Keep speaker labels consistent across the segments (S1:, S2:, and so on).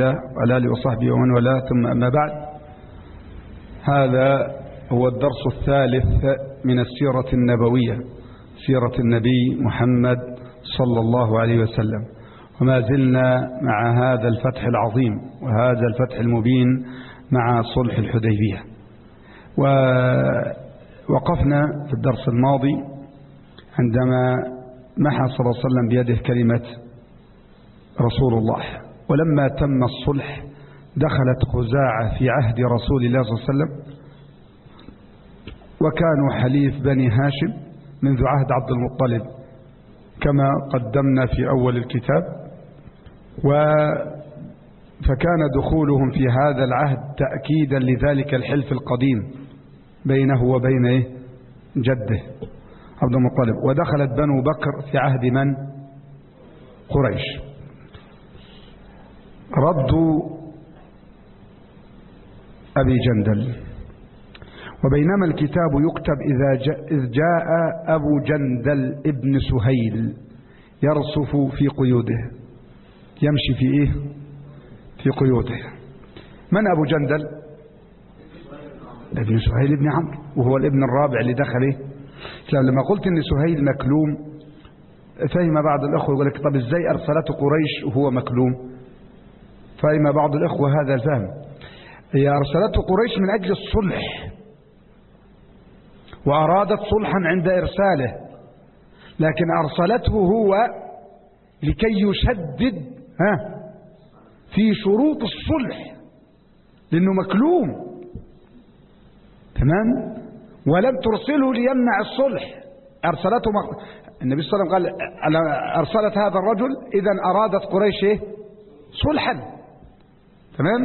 S1: وعلى آله وصحبه ومن والاه، ثم أما بعد. هذا هو الدرس الثالث من السيرة النبوية، سيرة النبي محمد صلى الله عليه وسلم، وما زلنا مع هذا الفتح العظيم وهذا الفتح المبين مع صلح الحديبية. ووقفنا في الدرس الماضي عندما محى صلى الله عليه وسلم بيده كلمة رسول الله، ولما تم الصلح دخلت خزاعة في عهد رسول الله صلى الله عليه وسلم، وكانوا حليف بني هاشم منذ عهد عبد المطلب كما قدمنا في أول الكتاب، فكان دخولهم في هذا العهد تأكيدا لذلك الحلف القديم بينه وبين جده عبد المطلب. ودخلت بنو بكر في عهد من؟ قريش. ردوا أبي جندل، وبينما الكتاب يكتب إذ جاء أبو جندل ابن سهيل يرصف في قيوده، يمشي في إيه؟ في قيوده. من أبو جندل؟ ابن سهيل ابن عمرو، وهو الابن الرابع اللي دخل إيه؟ لما قلت إن سهيل مكلوم فهم بعض الأخوة يقول لك طب إزاي أرسلته قريش وهو مكلوم؟ فهم بعض الأخوة هذا الفهم. هي أرسلته قريش من أجل الصلح، وأرادت صلحا عند إرساله، لكن أرسلته هو لكي يشدد في شروط الصلح، لأنه مكلوم، تمام؟ ولم ترسله ليمنع الصلح، أرسلته النبي صلى الله عليه وسلم قال أرسلت هذا الرجل إذن أرادت قريش صلحا، تمام؟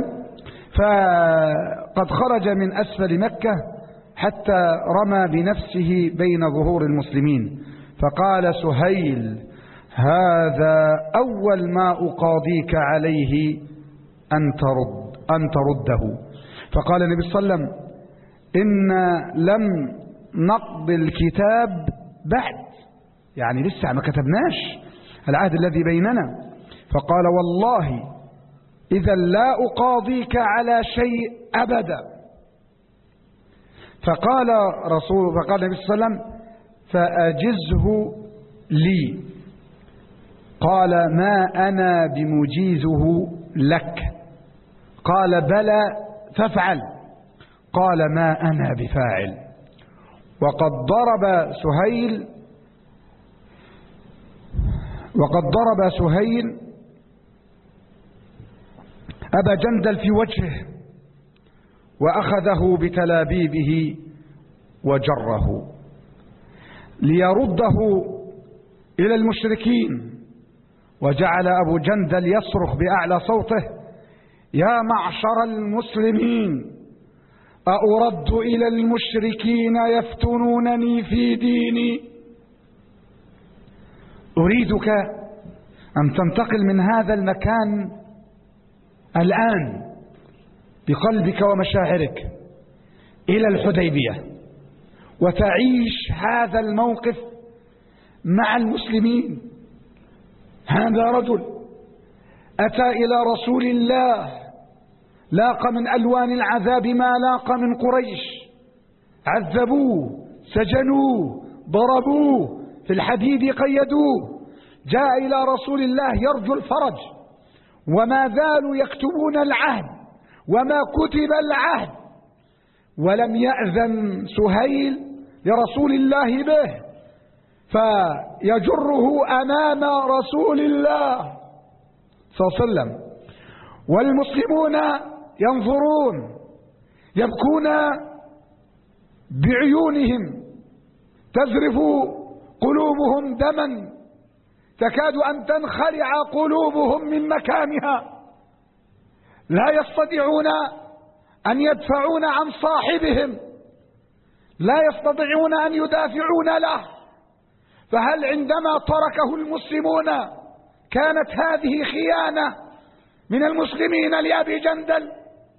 S1: فقد خرج من أسفل مكة حتى رمى بنفسه بين ظهور المسلمين، فقال سهيل هذا أول ما أقاضيك عليه أن ترده. فقال النبي صلى الله عليه وسلم إن لم نقضي الكتاب بعد، يعني لسه ما كتبناش العهد الذي بيننا. فقال والله إذا لا أقاضيك على شيء أبدا. فقال النبي صلى الله عليه وسلم فأجزه لي. قال ما أنا بمجيزه لك. قال بلى فافعل. قال ما أنا بفاعل. وقد ضرب سهيل أبا جندل في وجهه، وأخذه بتلابيبه وجره ليرده إلى المشركين. وجعل أبو جندل يصرخ بأعلى صوته يا معشر المسلمين أرد إلى المشركين يفتنونني في ديني؟ أريدك أن تنتقل من هذا المكان الآن بقلبك ومشاعرك إلى الحديبية، وتعيش هذا الموقف مع المسلمين. هذا رجل أتى إلى رسول الله لاق من ألوان العذاب ما لاق من قريش، عذبوه، سجنوه، ضربوه، في الحديد قيدوه، جاء إلى رسول الله يرجو الفرج، وما زالوا يكتبون العهد وما كتب العهد، ولم يأذن سهيل لرسول الله به، فيجره أمام رسول الله صلى الله عليه وسلم، والمسلمون ينظرون يبكون بعيونهم تذرف قلوبهم دما، تكاد أن تنخلع قلوبهم من مكانها، لا يستطيعون أن يدفعون عن صاحبهم، لا يستطيعون أن يدافعون له. فهل عندما تركه المسلمون كانت هذه خيانة من المسلمين لأبي جندل؟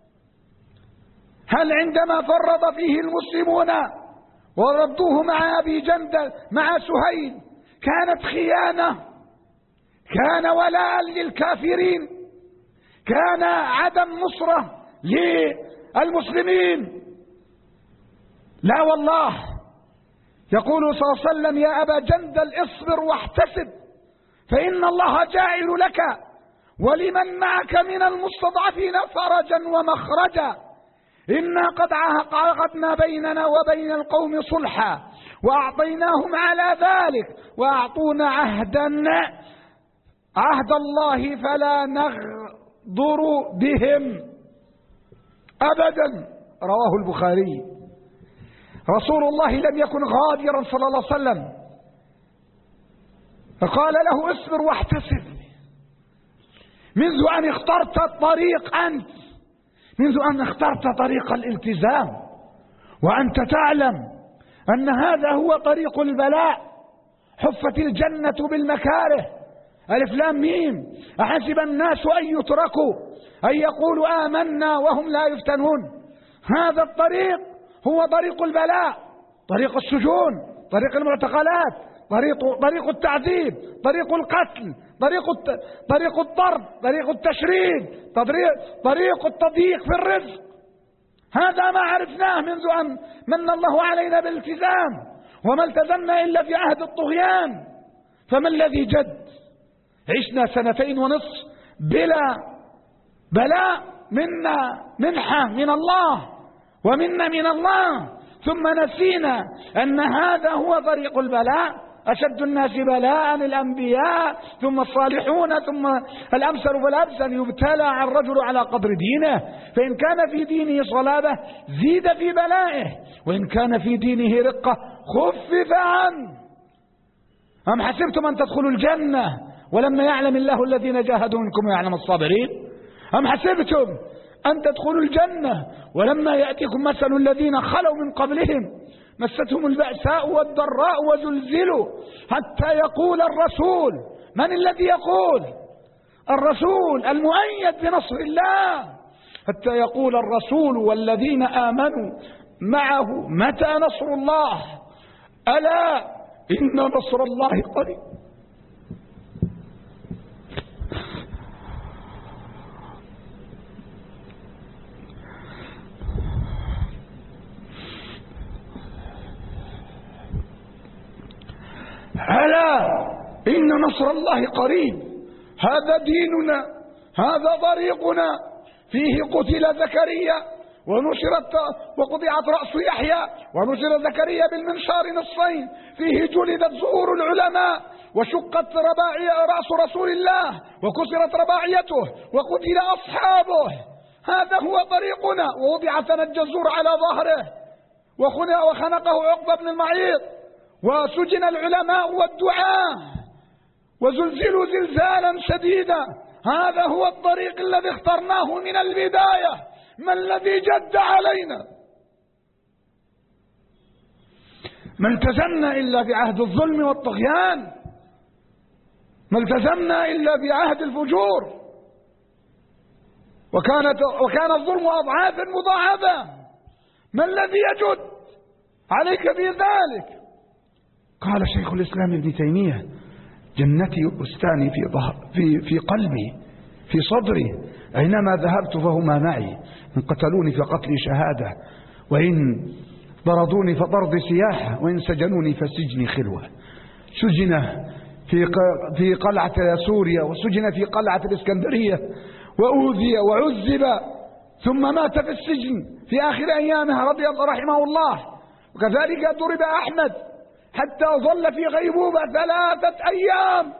S1: هل عندما فرط فيه المسلمون وردوه مع أبي جندل مع سهيل كانت خيانة؟ كان ولاء للكافرين، كان عدم نصرة للمسلمين، لا والله. يقول صلى الله عليه وسلم: يا أبا جندل اصبر واحتسب فإن الله جاعل لك ولمن معك من المستضعفين فرجا ومخرجا. إنا قد عقدنا بيننا وبين القوم صلحا وأعطيناهم على ذلك وأعطونا عهد الله فلا نغدر بهم أبدا. رواه البخاري. رسول الله لم يكن غادرا صلى الله عليه وسلم، فقال له: اصبر واحتسب. منذ أن اخترت الطريق أنت، منذ أن اخترت طريق الالتزام وأنت تعلم أن هذا هو طريق البلاء، حفت الجنة بالمكاره، ألف لام ميم. أحسب الناس أن يتركوا أن يقولوا آمنا وهم لا يفتنون. هذا الطريق هو طريق البلاء، طريق السجون، طريق المعتقلات، طريق التعذيب، طريق القتل، طريق الضرب، طريق التشريد، طريق التضييق في الرزق. هذا ما عرفناه منذ أن من الله علينا بالالتزام، وما التزمنا إلا في عهد الطغيان. فما الذي جد؟ عشنا 2.5 بلا بلاء، منا منحة من الله ومنا من الله، ثم نسينا أن هذا هو طريق البلاء. أشد الناس بلاء الأنبياء ثم الصالحون ثم الأمثل فالأمثل. يبتلى الرجل على قدر دينه، فإن كان في دينه صلابة زيد في بلائه، وإن كان في دينه رقة خفف عنه. أم حسبتم أن تدخلوا الجنة ولما يعلم الله الذين جاهدوا منكم ويعلم الصابرين؟ أم حسبتم أن تدخلوا الجنة ولما يأتيكم مثل الذين خلوا من قبلهم مستهم البأساء والضراء وزلزلوا حتى يقول الرسول. من الذي يقول؟ الرسول المؤيد بنصر الله. حتى يقول الرسول والذين آمنوا معه متى نصر الله؟ ألا إن نصر الله قريب. ألا إن نصر الله قريب. هذا ديننا، هذا طريقنا. فيه قتل زكريا وقطعت رأس يحيى ونشر زكريا بالمنشار نصين. فيه جلدت زهور العلماء وشقت رأس رسول الله وكسرت رباعيته وقتل أصحابه. هذا هو طريقنا. ووضع ثنج الزور على ظهره وخنقه عقبة بن المعيط، وسجن العلماء والدعاة وزلزلوا زلزالا شديدا. هذا هو الطريق الذي اخترناه من البداية. ما الذي جد علينا؟ ما التزمنا إلا بعهد الظلم والطغيان، ما التزمنا إلا بعهد الفجور، وكان الظلم أضعافا مضاعفة. ما الذي يجد عليك في ذلك؟ قال شيخ الإسلام ابن تيمية: جنتي بستاني في قلبي في صدري، أينما ذهبت فهما معي. إن قتلوني فقتلي شهادة، وإن طردوني فطردي سياحة، وإن سجنوني فسجني خلوة. سجن في قلعة سوريا، وسجن في قلعة الإسكندرية، وأوذي وعذب، ثم مات في السجن في آخر أيامه رضي الله رحمه الله. وكذلك ضرب أحمد حتى ظل في غيبوبة 3 أيام.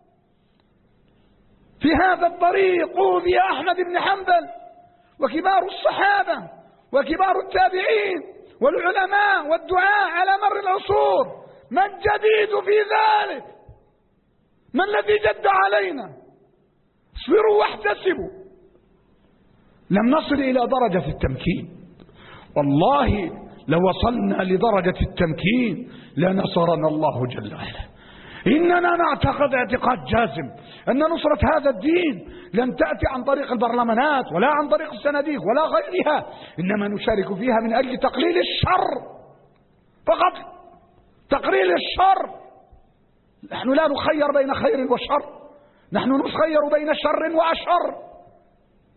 S1: في هذا الطريق أوذي أحمد بن حنبل وكبار الصحابة وكبار التابعين والعلماء والدعاء على مر العصور. ما الجديد في ذلك؟ ما الذي جد علينا؟ اصبروا واحتسبوا. لم نصل إلى درجة التمكين. والله لو وصلنا لدرجة التمكين لنصرنا الله جل وعلا. إننا نعتقد اعتقاد جازم أن نصرة هذا الدين لن تأتي عن طريق البرلمانات ولا عن طريق الصناديق ولا غيرها، إنما نشارك فيها من أجل تقليل الشر فقط، تقليل الشر. نحن لا نخير بين خير وشر، نحن نخير بين شر وأشر.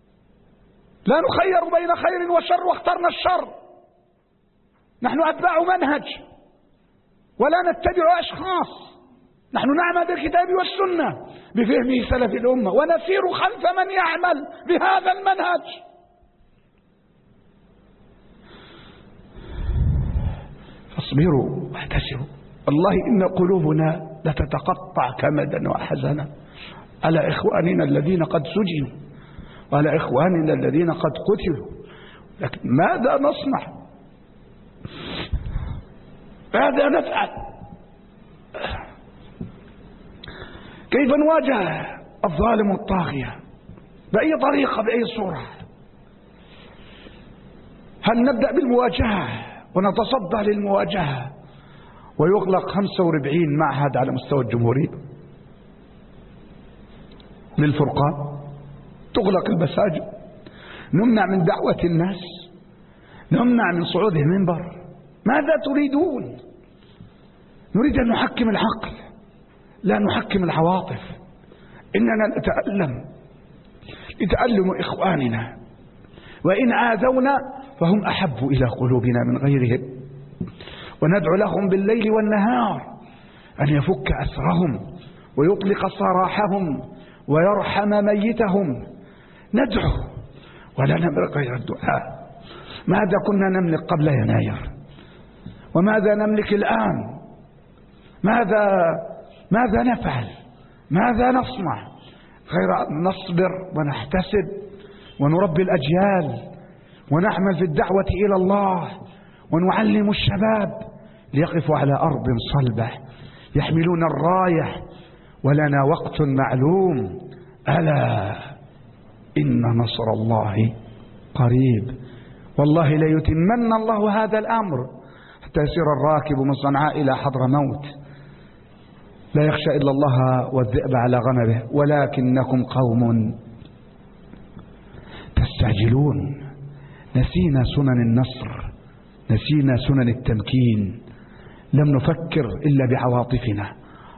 S1: لا نخير بين خير وشر واخترنا الشر. نحن أتباع منهج ولا نتبع أشخاص. نحن نعمل بالكتاب والسنة بفهم سلف الأمة ونسير خلف من يعمل بهذا المنهج. فاصبروا واحتسبوا. والله إن قلوبنا لتتقطع كمدا وحزنا على إخواننا الذين قد سجنوا وعلى إخواننا الذين قد قتلوا. لكن ماذا نصنع؟ ماذا نفعل؟ كيف نواجه الظالم الطاغية؟ بأي طريقة، بأي صورة؟ هل نبدأ بالمواجهة ونتصدى للمواجهة ويغلق 45 معهد على مستوى الجمهورية للفرقان، تغلق المساجد، نمنع من دعوة الناس، نمنع من صعود المنبر؟ ماذا تريدون؟ نريد أن نحكم العقل لا نحكم العواطف. إننا نتألم لتألم إخواننا، وإن آذونا فهم أحب إلى قلوبنا من غيرهم، وندعو لهم بالليل والنهار أن يفك أسرهم ويطلق سراحهم ويرحم ميتهم. ندعو ولا نملك غير الدعاء. ماذا كنا نملك قبل يناير؟ وماذا نملك الآن؟ ماذا نفعل؟ ماذا نصنع غير أن نصبر ونحتسب ونربي الأجيال ونعمل في الدعوة إلى الله ونعلم الشباب ليقفوا على أرض صلبة يحملون الراية ولنا وقت معلوم. ألا إن نصر الله قريب. والله ليتمن الله هذا الأمر حتى يسير الراكب من صنعاء إلى حضرموت لا يخشى إلا الله والذئب على غنمه، ولكنكم قوم تستعجلون. نسينا سنن النصر، نسينا سنن التمكين، لم نفكر إلا بعواطفنا.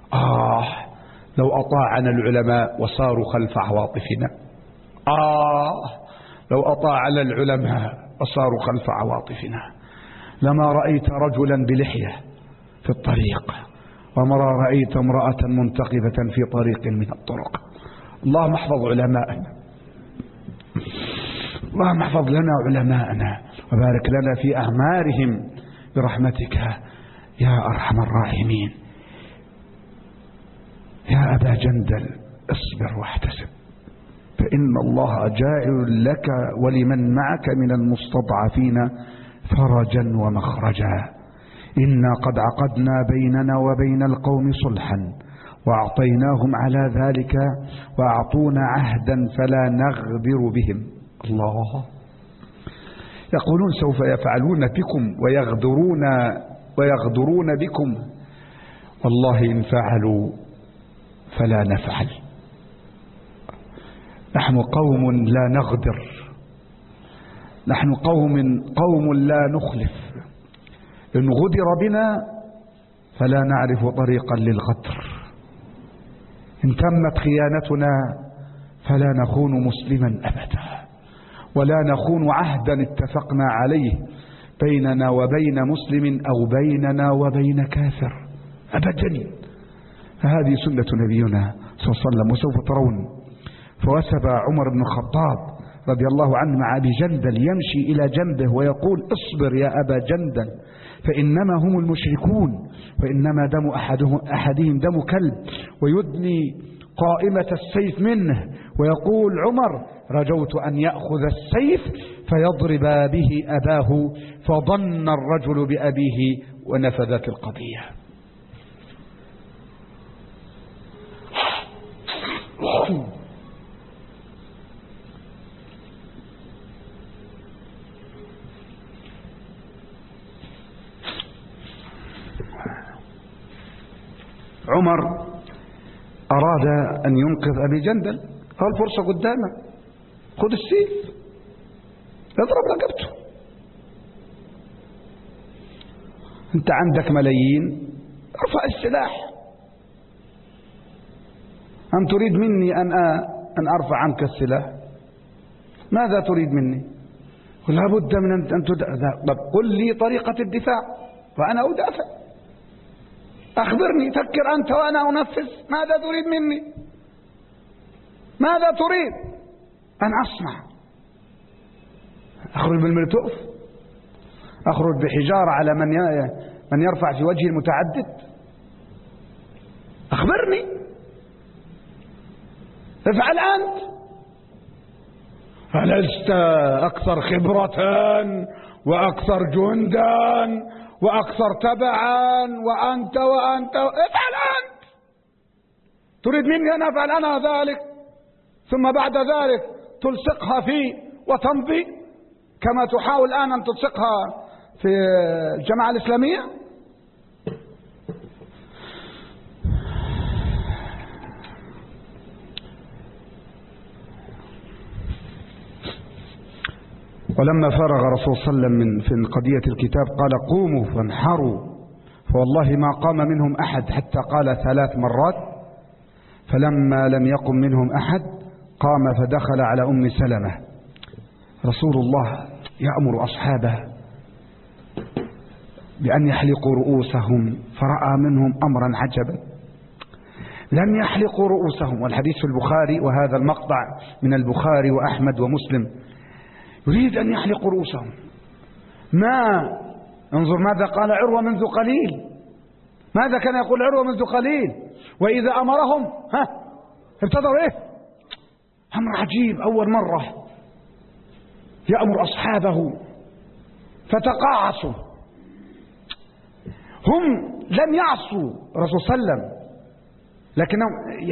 S1: لو أطاعنا العلماء وصاروا خلف عواطفنا. لو أطاعنا العلماء وصاروا خلف عواطفنا لما رأيت رجلا بلحية في الطريق وما رأيت امرأة منتقبة في طريق من الطرق. اللهم احفظ علماءنا، اللهم احفظ لنا علماءنا وبارك لنا في أعمارهم برحمتك يا أرحم الراحمين. يا أبا جندل اصبر واحتسب، فإن الله جاعل لك ولمن معك من المستضعفين فرجا ومخرجا. إنا قد عقدنا بيننا وبين القوم صلحا وأعطيناهم على ذلك وأعطونا عهدا فلا نغدر بهم. الله يقولون سوف يفعلون بكم ويغدرون بكم. والله إن فعلوا فلا نفعل. نحن قوم لا نغدر، نحن قوم لا نخلف. إن غدر بنا فلا نعرف طريقا للغدر. إن تمت خيانتنا فلا نخون مسلما أبدا، ولا نخون عهدا اتفقنا عليه بيننا وبين مسلم أو بيننا وبين كافر أبدا. فهذه سنة نبينا صلى الله عليه وسلم. وسوف ترون فوسب عمر بن الخطاب رضي الله عنه مع أبي جندل يمشي إلى جنبه ويقول اصبر يا أبا جندل فإنما هم المشركون وإنما دم أحدهم دم كلب، ويدني قائمة السيف منه ويقول عمر رجوت أن يأخذ السيف فيضرب به أباه، فظن الرجل بأبيه ونفذت القضية. عمر أراد أن ينقذ أبي جندل، قال فرصة قدامه، خذ السيف اضرب رقبته. أنت عندك ملايين، ارفع السلاح. أم تريد مني أن أرفع عنك السلاح؟ ماذا تريد مني؟ لا بد من أن تدافع. طب قل لي طريقة الدفاع وأنا أدافع. أخبرني، فكر أنت وأنا أنفذ. ماذا تريد مني؟ ماذا تريد أن أصنع؟ أخرج بالملتوف؟ أخرج بحجارة على من يرفع في وجه المتعدد؟ أخبرني، افعل أنت. ألست أكثر خبرة وأكثر جندا وأكثر تبعا وأنت افعل أنت. تريد مني أن أفعل أنا ذلك ثم بعد ذلك تلصقها في وتمضي كما تحاول الآن أن تلصقها في الجماعة الإسلامية؟ ولما فرغ رسول صلى الله عليه وسلم في قضية الكتاب قال قوموا فانحروا، فوالله ما قام منهم أحد حتى قال 3 مرات. فلما لم يقم منهم أحد قام فدخل على أم سلمة. رسول الله يأمر أصحابه بأن يحلقوا رؤوسهم، فرأى منهم أمرا عجبا، لم يحلقوا رؤوسهم. والحديث في البخاري، وهذا المقطع من البخاري وأحمد ومسلم. يريد أن يحلقوا رؤوسهم. انظر ماذا قال عروة منذ قليل. ماذا كان يقول عروة منذ قليل؟ وإذا أمرهم ابتدروا أمر عجيب. أول مرة يأمر أصحابه فتقاعسوا. هم لم يعصوا الرسول صلى الله عليه وسلم، لكنهم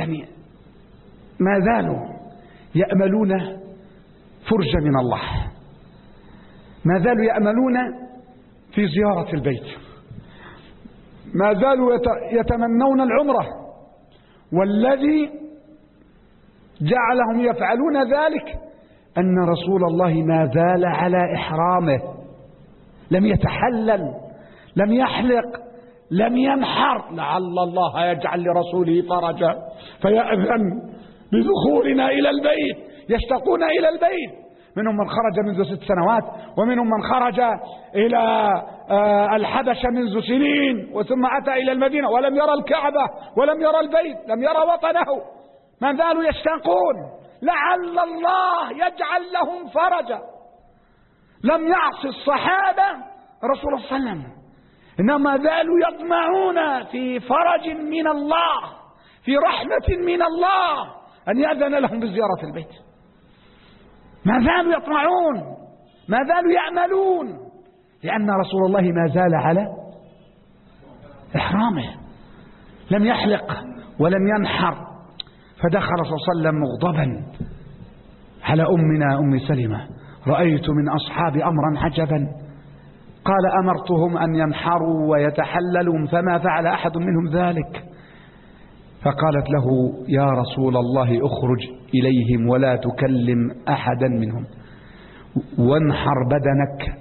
S1: ما زالوا يأملون فرجة من الله، ما زالوا يأملون في زيارة البيت، ما زالوا يتمنون العمرة. والذي جعلهم يفعلون ذلك أن رسول الله ما زال على إحرامه، لم يتحلل، لم يحلق، لم ينحر. لعل الله يجعل لرسوله فرجا فيأذن بدخولنا إلى البيت. يشتاقون إلى البيت. منهم من خرج منذ 6 سنوات، ومنهم من خرج إلى الحبشة منذ سنين، وثم أتى إلى المدينة ولم يرى الكعبة ولم يرى البيت، لم يرى وطنه. ما زالوا يشتاقون، لعل الله يجعل لهم فرجا. لم يعص الصحابة رسول الله صلى الله عليه وسلم، إنما زالوا يطمعون في فرج من الله، في رحمة من الله، أن يأذن لهم بزيارة البيت. ما زالوا يطمعون، ما زالوا يأملون، لأن رسول الله ما زال على إحرامه، لم يحلق ولم ينحر. فدخل صلى الله عليه وسلم مغضبا على أمنا أم سلمة: رأيت من أصحاب أمرا عجبا. قال: أمرتهم أن ينحروا ويتحللوا فما فعل أحد منهم ذلك. فقالت له: يا رسول الله اخرج إليهم ولا تكلم أحدا منهم، وانحر بدنك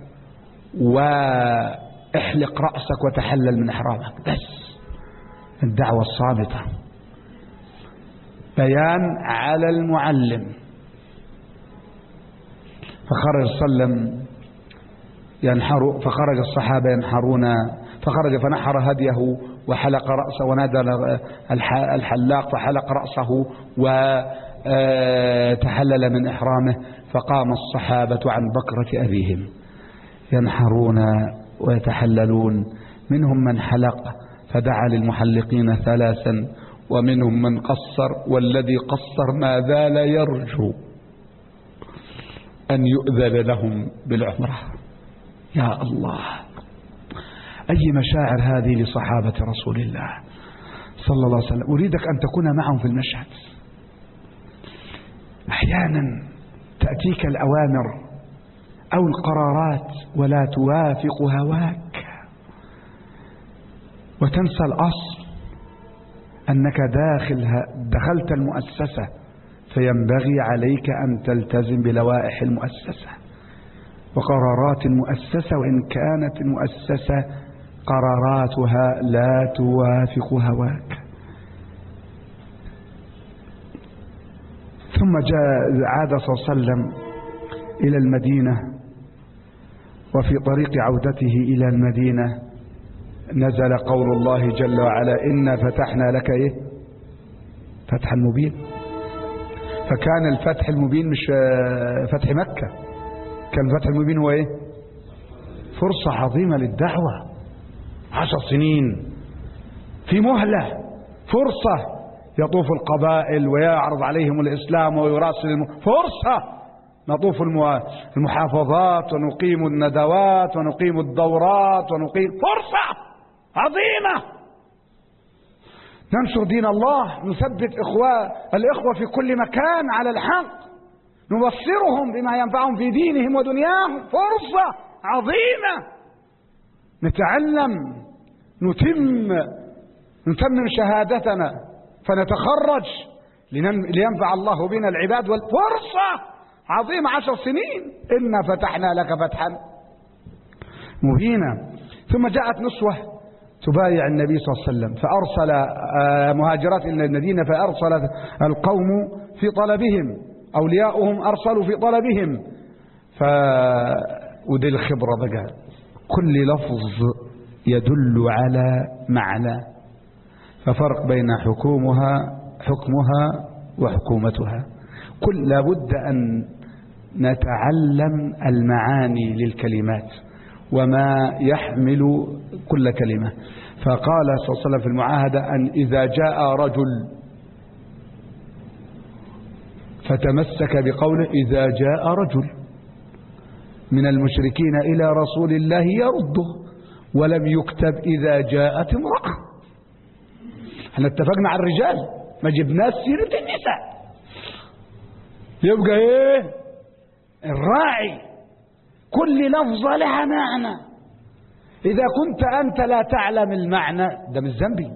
S1: واحلق رأسك وتحلل من إحرامك. بس الدعوة الصامتة، بيان على المعلم. فخرج صلى الله عليه وسلم فخرج الصحابة ينحرون، فخرج فنحر هديه وحلق رأسه، ونادى الحلاق فحلق رأسه وتحلل من إحرامه. فقام الصحابة عن بكرة أبيهم ينحرون ويتحللون. منهم من حلق فدعا للمحلقين 3، ومنهم من قصر، والذي قصر ما زال يرجو أن يؤذن لهم بالعمرة. يا الله، أي مشاعر هذه لصحابة رسول الله صلى الله عليه وسلم. أريدك أن تكون معهم في المشهد. أحيانا تأتيك الأوامر أو القرارات ولا توافق هواك، وتنسى الأصل أنك دخلت المؤسسة، فينبغي عليك أن تلتزم بلوائح المؤسسة وقرارات المؤسسة، وإن كانت المؤسسة قراراتها لا توافق هواك. ثم عاد صلى الله عليه وسلم إلى المدينة، وفي طريق عودته إلى المدينة نزل قول الله جل وعلا: إنا فتحنا لك إيه؟ فتحا مبين. فكان الفتح المبين مش فتح مكة، كان الفتح المبين هو إيه؟ فرصة عظيمة للدعوة. 10 سنين في مهلة، فرصة يطوف القبائل ويعرض عليهم الإسلام ويراسل فرصة نطوف المحافظات ونقيم الندوات ونقيم الدورات ونقيم فرصة عظيمة ننشر دين الله، نثبت الإخوة في كل مكان على الحق، نبصرهم بما ينفعهم في دينهم ودنياهم. فرصة عظيمة نتعلم، نتمم شهادتنا فنتخرج لينفع الله بنا العباد. والفرصة عظيمة 10 سنين. إنا فتحنا لك فتحا مبينا. ثم جاءت نسوة تبايع النبي صلى الله عليه وسلم، فأرسل مهاجرات إلى المدينة، فأرسل القوم في طلبهم، أولياؤهم أرسلوا في طلبهم. ودي الخبرة بقى، كل لفظ يدل على معنى، ففرق بين حكمها وحكومتها. لابد أن نتعلم المعاني للكلمات وما يحمل كل كلمة. فقال صلى الله عليه وسلم في المعاهدة أن إذا جاء رجل فتمسك بقوله: إذا جاء رجل من المشركين إلى رسول الله يرده، ولم يكتب إذا جاءت امرأة. احنا اتفقنا على الرجال، ما جبناش سيرة النساء. يبقى ايه؟ الراعي كل لفظة لها معنى. إذا كنت أنت لا تعلم المعنى، ده مش ذنبي،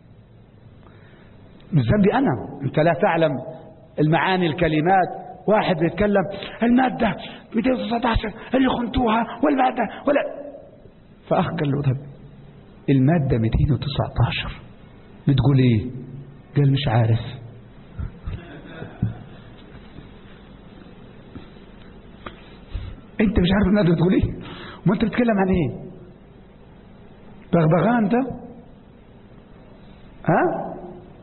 S1: مش ذنبي أنا، أنت لا تعلم المعاني الكلمات. واحد بيتكلم المادة 219 اللي خنتوها والمادة ولا، فأخ قال له: طب المادة 219 بتقول ايه؟ قال: مش عارف. انت مش عارف المادة بتقول ايه؟ وما انت بتتكلم عن ايه؟ بغبغان انت؟ ها؟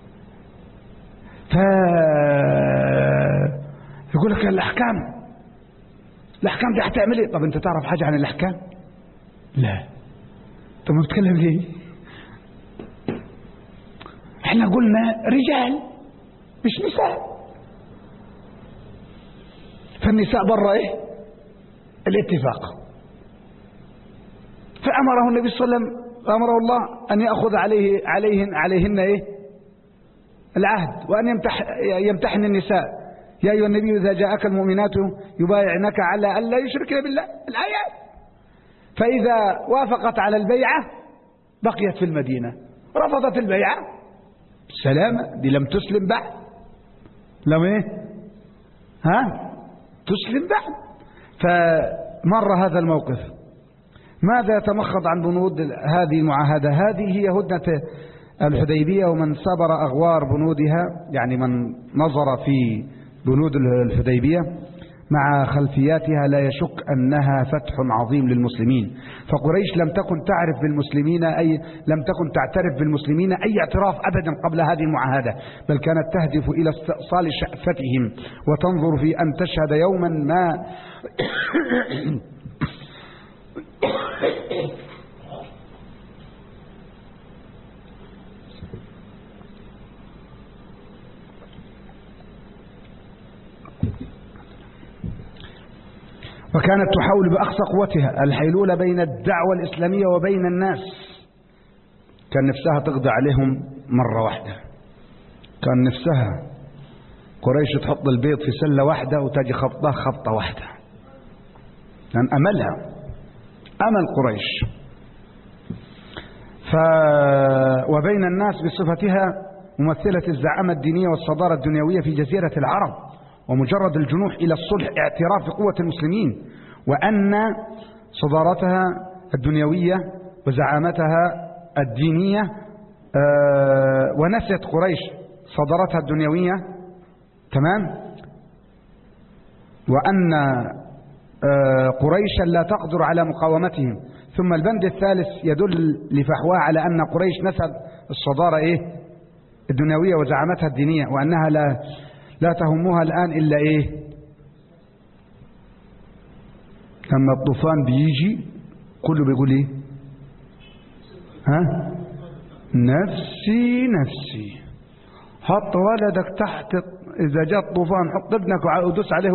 S1: يقول لك الأحكام دي هتعمل ايه؟ طب انت تعرف حاجة عن الأحكام؟ لا. طب ما بتتكلم ليه؟ احنا قلنا رجال مش نساء، فالنساء برا ايه؟ الاتفاق. فأمره النبي صلى الله عليه وسلم، أمره الله أن يأخذ عليهن ايه؟ العهد، وأن يمتحن النساء. يا أيها النبي إذا جاءك المؤمنات يبايعنك على ألا يشركن بالله، الآيات. فإذا وافقت على البيعة بقيت في المدينة، رفضت البيعة سلامة، دي لم تسلم بعد. لم ايه؟ تسلم بعد. فمر هذا الموقف. ماذا يتمخض عن بنود هذه المعاهدة؟ هذه هي هدنة الحديبية، ومن سبر أغوار بنودها، يعني من نظر في بنود الحديبية مع خلفياتها لا يشك أنها فتح عظيم للمسلمين. فقريش لم تكن تعترف بالمسلمين أي اعتراف أبدا قبل هذه المعاهدة، بل كانت تهدف إلى استئصال شأفتهم، وتنظر في أن تشهد يوما ما وكانت تحاول بأقصى قوتها الحيلولة بين الدعوة الإسلامية وبين الناس. كان نفسها تقضي عليهم مرة واحدة، كان نفسها قريش تحط البيض في سلة واحدة وتجي خبطة واحدة، كان أملها، أمل قريش. وبين الناس بصفتها ممثلة الزعامة الدينية والصدارة الدنيوية في جزيرة العرب، ومجرد الجنوح إلى الصلح اعتراف بقوة المسلمين، وأن صدارتها الدنيوية وزعامتها الدينية، ونسيت قريش صدارتها الدنيوية، تمام، وأن قريشا لا تقدر على مقاومتهم. ثم البند الثالث يدل لفحواه على أن قريش نسب الصدارة الدنيوية وزعمتها الدينية، وأنها لا تهمها الآن إلا لما الطوفان بيجي كله بيقول نفسي نفسي، حط ولدك تحت، إذا جاء الطوفان حط ابنك ودوس عليه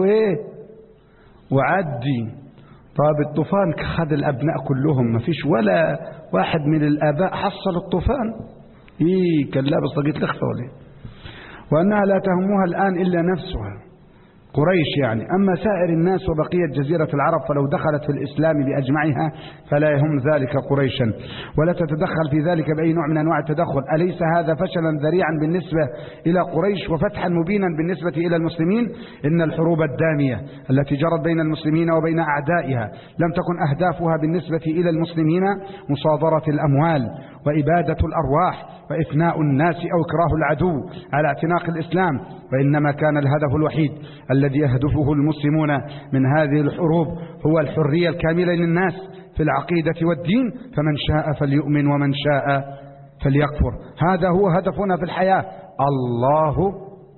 S1: وعدي. طيب الطوفان خد الأبناء كلهم، ما فيش ولا واحد من الآباء حصل الطوفان، كان لابس طاقية لخفة ولا. وأنها لا تهمها الآن إلا نفسها قريش يعني. أما سائر الناس وبقية جزيرة العرب فلو دخلت في الإسلام بأجمعها فلا يهم ذلك قريشا ولا تتدخل في ذلك بأي نوع من أنواع التدخل. أليس هذا فشلا ذريعا بالنسبة إلى قريش وفتحا مبينا بالنسبة إلى المسلمين؟ إن الحروب الدامية التي جرت بين المسلمين وبين أعدائها لم تكن أهدافها بالنسبة إلى المسلمين مصادرة الأموال وإبادة الأرواح وإفناء الناس أو إكراه العدو على اعتناق الإسلام، وإنما كان الهدف الوحيد الذي يهدفه المسلمون من هذه الحروب هو الحرية الكاملة للناس في العقيدة والدين، فمن شاء فليؤمن ومن شاء فليكفر. هذا هو هدفنا في الحياة. الله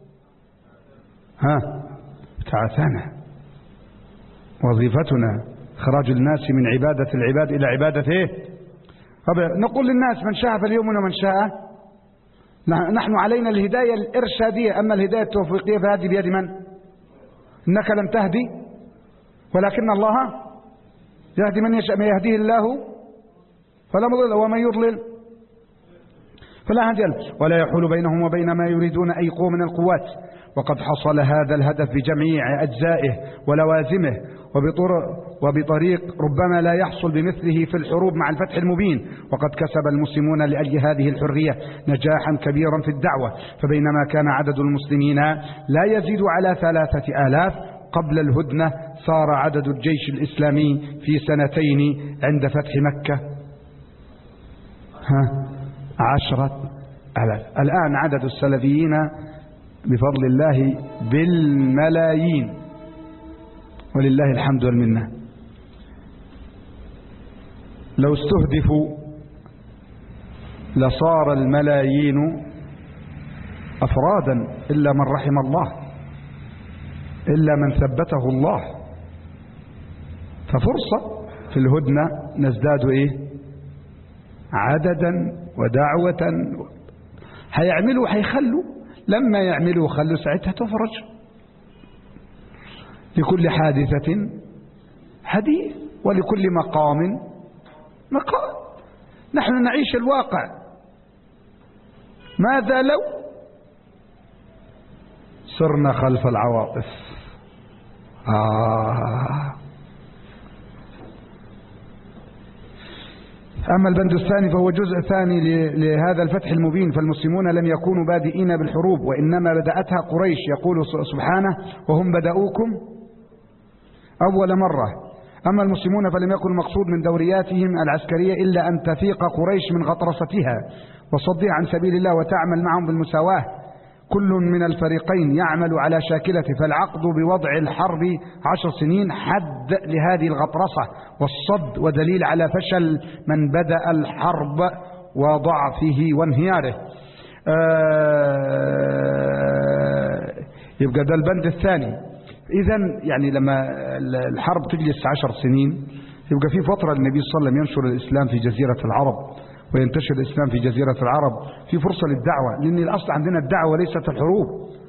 S1: تعالى وظيفتنا إخراج الناس من عبادة العباد إلى عبادة نقول للناس من شاء فليؤمن ومن شاء. نحن علينا الهداية الإرشادية، أما الهداية التوفيقية فهذه بيد من؟ إنك لم تهدي ولكن الله يهدي من يشاء، من يهديه الله فلا مضل له ومن يضلل فلا هادي له ولا يحول بينهم وبين ما يريدون أي قوة من القوات. وقد حصل هذا الهدف بجميع أجزائه ولوازمه وبطريق ربما لا يحصل بمثله في الحروب مع الفتح المبين. وقد كسب المسلمون لأجل هذه الحرية نجاحا كبيرا في الدعوة، فبينما كان عدد المسلمين لا يزيد على 3000 قبل الهدنة، صار عدد الجيش الإسلامي في 2 عند فتح مكة 10,000. الآن عدد السلفيين بفضل الله بالملايين ولله الحمد والمنة. لو استهدفوا لصار الملايين أفرادا إلا من رحم الله، إلا من ثبته الله. ففرصة في الهدنة نزداد عددا ودعوة. هيعملوا هيخلوا، لما يعملوا خلوا ساعتها تفرج. لكل حادثة حديث ولكل مقام مقال. نحن نعيش الواقع. ماذا لو صرنا خلف العواطف؟ أما البند الثاني فهو جزء ثاني لهذا الفتح المبين. فالمسلمون لم يكونوا بادئين بالحروب، وإنما بدأتها قريش. يقول سبحانه وهم بدأوكم أول مرة. أما المسلمون فلم يكن المقصود من دورياتهم العسكرية إلا أن تفيق قريش من غطرستها وصدها عن سبيل الله وتعمل معهم بالمساواة. كل من الفريقين يعمل على شاكلته، فالعقد بوضع الحرب 10 سنين حد لهذه الغطرسة والصد، ودليل على فشل من بدأ الحرب وضعفه وانهياره. يبقى ده البند الثاني. إذن يعني لما الحرب تجلس 10 سنين يبقى في فترة النبي صلى الله عليه وسلم ينشر الإسلام في جزيرة العرب وينتشر الإسلام في جزيرة العرب، في فرصة للدعوة، لأن الأصل عندنا الدعوة ليست الحروب.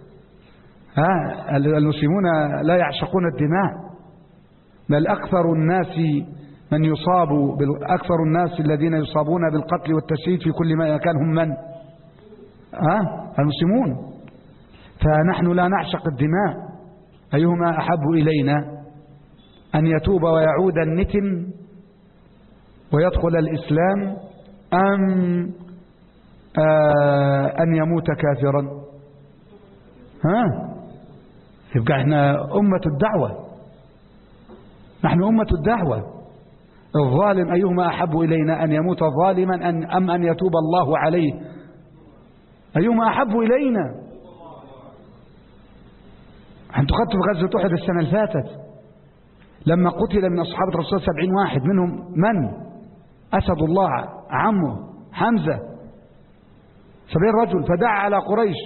S1: المسلمون لا يعشقون الدماء، بل أكثر الناس من يصاب أكثر الناس الذين يصابون بالقتل والتشريد في كل مكان هم من؟ المسلمون. فنحن لا نعشق الدماء. أيهما أحب إلينا أن يتوب ويعود النتن ويدخل الإسلام أم أن يموت كافرا؟ يبقى احنا أمة الدعوة، نحن أمة الدعوة. الظالم أيهما أحب إلينا أن يموت ظالما أم أن يتوب الله عليه؟ أيهما أحب إلينا؟ أنتم خدتوا في غزوة أحد السنة اللي فاتت لما قتل من أصحاب الرسول 70 واحد، منهم من؟ أسد الله عمه حمزة، 70 رجل. فدعا على قريش،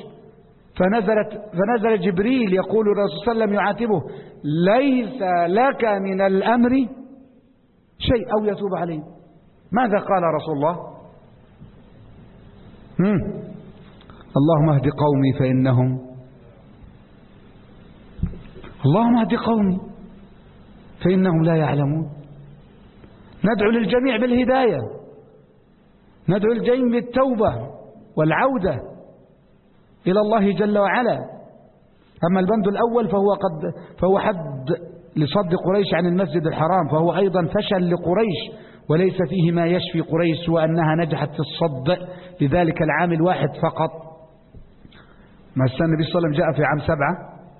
S1: فنزل جبريل يقول الرسول صلى الله عليه وسلم يعاتبه: ليس لك من الأمر شيء أو يتوب عليه. ماذا قال رسول الله؟ اللهم اهد قومي فإنهم لا يعلمون. ندعو للجميع بالهداية، ندعو للجميع بالتوبة والعودة إلى الله جل وعلا. أما البند الأول فهو حد لصد قريش عن المسجد الحرام، فهو أيضا فشل لقريش، وليس فيه ما يشفي قريش سوى أنها نجحت في الصد لذلك العام الواحد فقط. ما النبي صلى الله عليه وسلم جاء في عام 7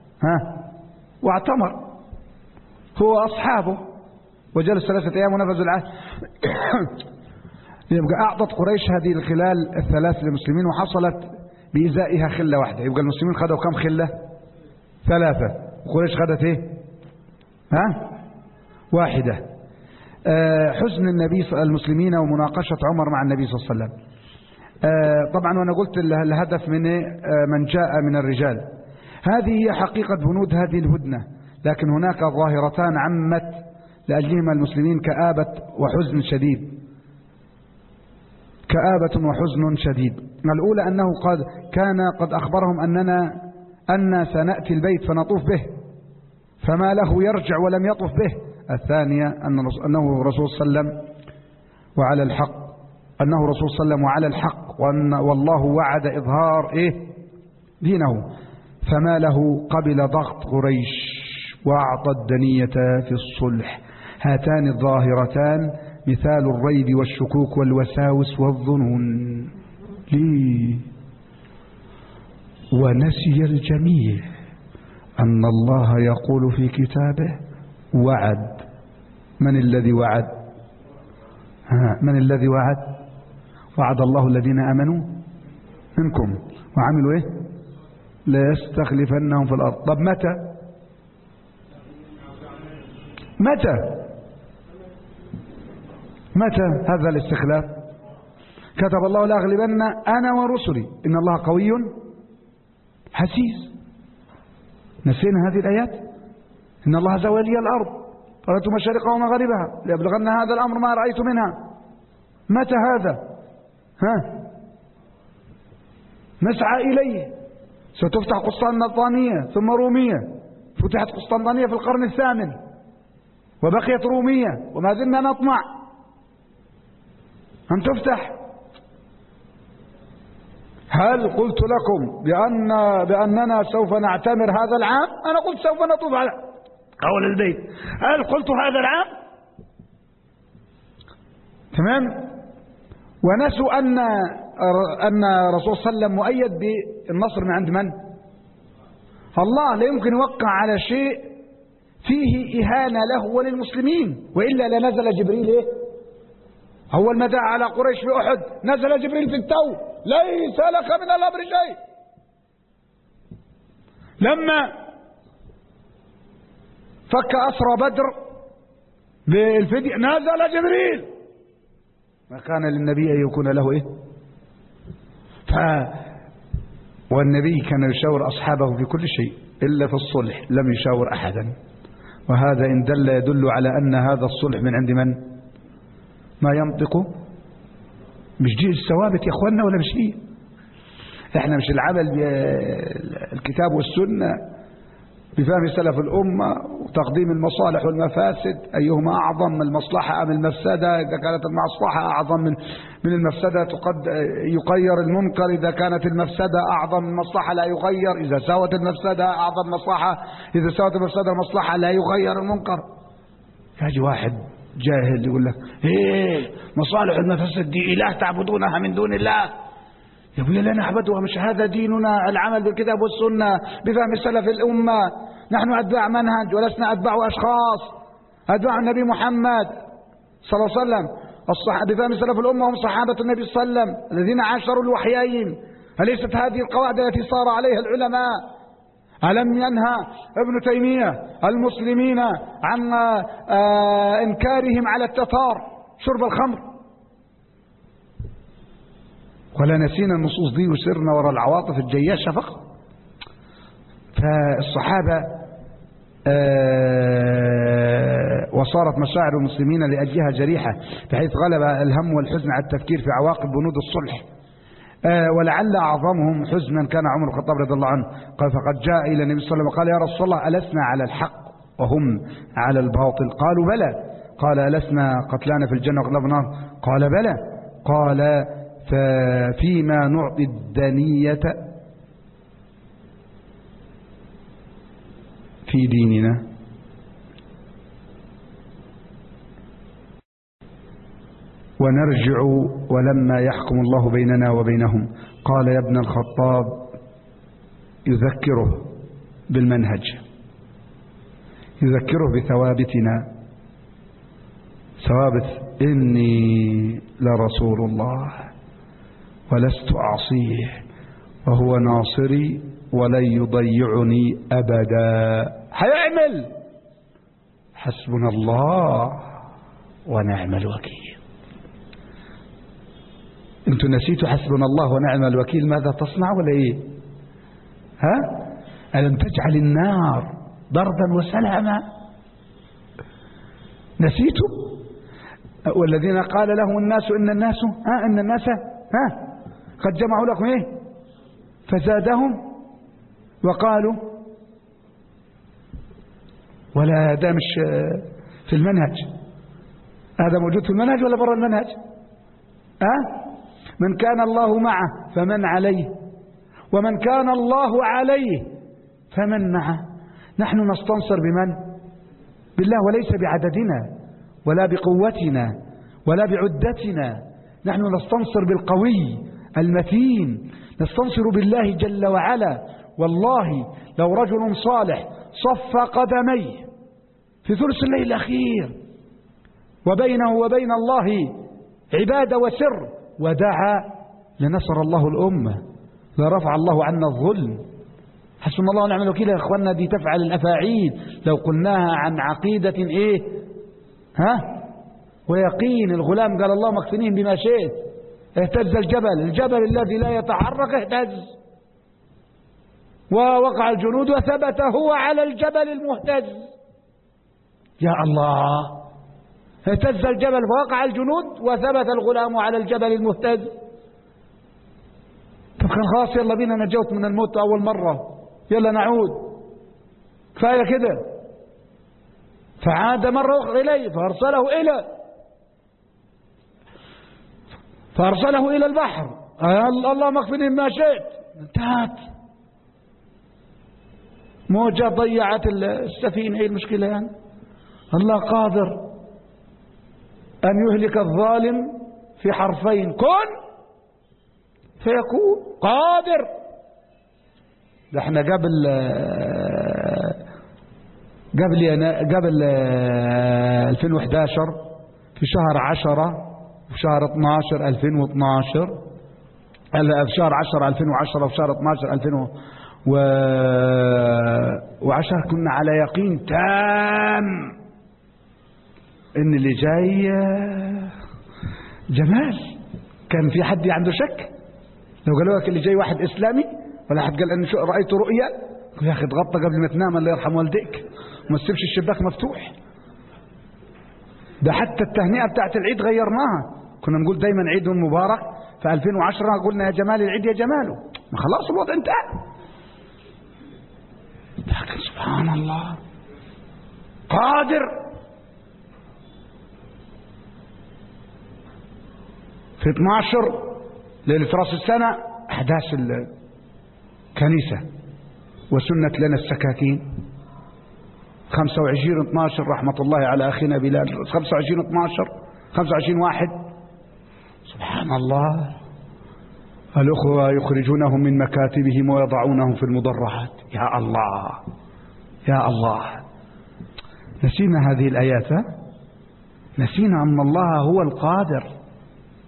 S1: واعتمر هو أصحابه وجلس 3 أيام ونفذوا العهد. يبقى أعطت قريش هذه الخلال الثلاث للمسلمين، وحصلت بإزائها خلة واحدة. يبقى المسلمين خدوا كم خلة؟ 3. وقريش خدت ايه؟ واحدة. حزن المسلمين ومناقشة عمر مع النبي صلى الله عليه وسلم. طبعا وأنا قلت الهدف من جاء من الرجال. هذه هي حقيقة بنود هذه الهدنة، لكن هناك ظاهرتان عمت لأجلهما المسلمين كآبة وحزن شديد. الأولى أنه كان قد أخبرهم أن سنأتي البيت فنطوف به، فما له يرجع ولم يطف به. الثانية أنه رسول صلى الله عليه وسلم وعلى الحق، والله وعد إظهار دينه، فما له قبل ضغط قريش وأعطى الدنية في الصلح. هاتان الظاهرتان مثال الريب والشكوك والوساوس والظنون. ونسي الجميع أن الله يقول في كتابه: وعد. من الذي وعد؟ وعد الله الذين آمنوا منكم وعملوا ليستخلفنهم في الأرض. طب متى؟ هذا الاستخلاف؟ كتب الله لأغلبن أنا ورسلي إن الله قوي حسيس. نسينا هذه الآيات؟ إن الله زوى لي الأرض قالت مشارقها ومغاربها ليبلغن هذا الأمر ما رأيت منها. متى هذا؟ نسعى إليه. ستفتح قسطنطينية ثم رومية. فتحت قسطنطينية في القرن 8 وبقيت رومية وما زلنا نطمع أن تفتح. هل قلت لكم بأننا سوف نعتمر هذا العام؟ أنا قلت سوف نطوف على حول البيت. هل قلت هذا العام؟ تمام. ونسوا أن رسول صلى الله عليه وسلم مؤيد بالنصر من عند من؟ الله. لا يمكن يوقع على شيء فيه إهانة له وللمسلمين، وإلا لنزل جبريل أول ما دعا على قريش في أحد نزل جبريل في التو: ليس لك من الأمر شيء. لما فك أسرى بدر بالفدية نزل جبريل. ما كان للنبي أن يكون له والنبي كان يشاور أصحابه في كل شيء إلا في الصلح، لم يشاور أحدا. وهذا إن يدل على أن هذا الصلح من عند من؟ ما ينطق مش دي الثوابت يا اخوانا ولا مش دي؟ احنا مش العمل بالكتاب والسنة بفهم سلف الأمة وتقديم المصالح والمفاسد أيهما أعظم من المصلحة أم المفسدة؟ إذا كانت المصلحة أعظم من المفسدة يغير المنكر، إذا كانت المفسدة أعظم من المصلحة لا يغير، إذا ساوت المفسدة أعظم مصلحة، إذا ساوت المفسدة المصلحة لا يغير المنكر. يجي واحد جاهل يقول لك مصالح المفاسد دي إله تعبدونها من دون الله. يا ابني لا نعبدها، مش هذا ديننا، العمل بالكتاب والسنة بفهم سلف الأمة. نحن أتباع منهج ولسنا أتباع أشخاص، أتباع النبي محمد صلى الله عليه وسلم. بفهم سلف الأمة هم صحابة النبي صلى الله عليه وسلم الذين عاشروا الوحيين. أليست هذه القواعد التي صار عليها العلماء ألم ينهى ابن تيمية المسلمين عن إنكارهم على التتار شرب الخمر؟ ولا نسينا النصوص دي وسرنا وراء العواطف الجياشة فقط. فالصحابة وصارت مشاعر المسلمين لأجلها جريحة، بحيث غلب الهم والحزن على التفكير في عواقب بنود الصلح. ولعل أعظمهم حزنا كان عمر الخطاب رضي الله عنه، قال فقد جاء إلى النبي صلى الله عليه وسلم وقال يا رسول الله ألسنا على الحق وهم على الباطل؟ قالوا بلى. قال ألسنا قتلانا في الجنة وقتلانا في النار؟ قال بلى. قال ففيما نعطي الدنية في ديننا. ونرجع ولما يحكم الله بيننا وبينهم. قال يا ابن الخطاب يذكره بالمنهج، يذكره بثوابتنا، ثوابت إني لرسول الله ولست أعصيه وهو ناصري ولن يضيعني أبدا. هيعمل. حسبنا الله ونعم الوكيل. انتوا نسيتوا حسبنا الله ونعم الوكيل ماذا تصنع ولا ايه؟ ها؟ ألم تجعل النار بردا وسلاما؟ نسيتوا؟ والذين قال لهم الناس إن الناس قد جمعوا لكم ايه فزادهم وقالوا، ولا هذا مش في المنهج، هذا موجود في المنهج ولا برا المنهج؟ من كان الله معه فمن عليه، ومن كان الله عليه فمن معه. نحن نستنصر بمن؟ بالله، وليس بعددنا ولا بقوتنا ولا بعدتنا. نحن نستنصر بالقوي المتين، نستنصر بالله جل وعلا. والله لو رجل صالح صف قدميه في ثلث الليل الأخير وبينه وبين الله عبادة وسر ودعا لنصر الله الأمة، لرفع الله عنا الظلم. حسبنا الله ونعم الوكيل. يا اخواننا دي تفعل الأفاعيل لو قلناها عن عقيدة ايه ويقين. الغلام قال اللهم اكفنيهم بما شئت. اهتز الجبل الذي لا يتحرك اهتز، ووقع الجنود وثبت هو على الجبل المهتز. يا الله، اهتز الجبل فوقع الجنود وثبت الغلام على الجبل المهتز. طب خلاص يلا بينا، نجوت من الموت أول مرة، يلا نعود، كفاية كده. فعاد مرة أخرى إليه فأرسله إلى البحر. اللهم اكفني ما شئت. انتهت. موجة ضيعت السفينة. ايه المشكلة يعني؟ الله قادر أن يهلك الظالم في حرفين: كن فيكون. قادر. ده احنا قبل 2011 في شهر 10 في شهر 12 2012، في شهر 10 2010 وفي شهر 12 2010 كنا على يقين تام ان اللي جاي جمال. كان في حد عنده شك؟ لو قالوا لك اللي جاي واحد اسلامي ولا حد قال ان رايت رؤيا، يا اخي اتغطى قبل ما تنام الله يرحم والديك وما تسيبش الشباك مفتوح. ده حتى التهنئه بتاعت العيد غيرناها، كنا نقول دايما عيد مبارك. في 2010 قلنا يا جمال العيد يا جماله، ما خلاص الوضع انتهى. لكن سبحان الله قادر. في 12 ليلة راس السنة أحداث الكنيسة وسنة لنا السكاكين. 25/12 رحمة الله على أخينا بلال. 25/12 25/1 سبحان الله الأخوة يخرجونهم من مكاتبهم ويضعونهم في المدرعات. يا الله يا الله، نسينا هذه الآيات. نسينا أن الله هو القادر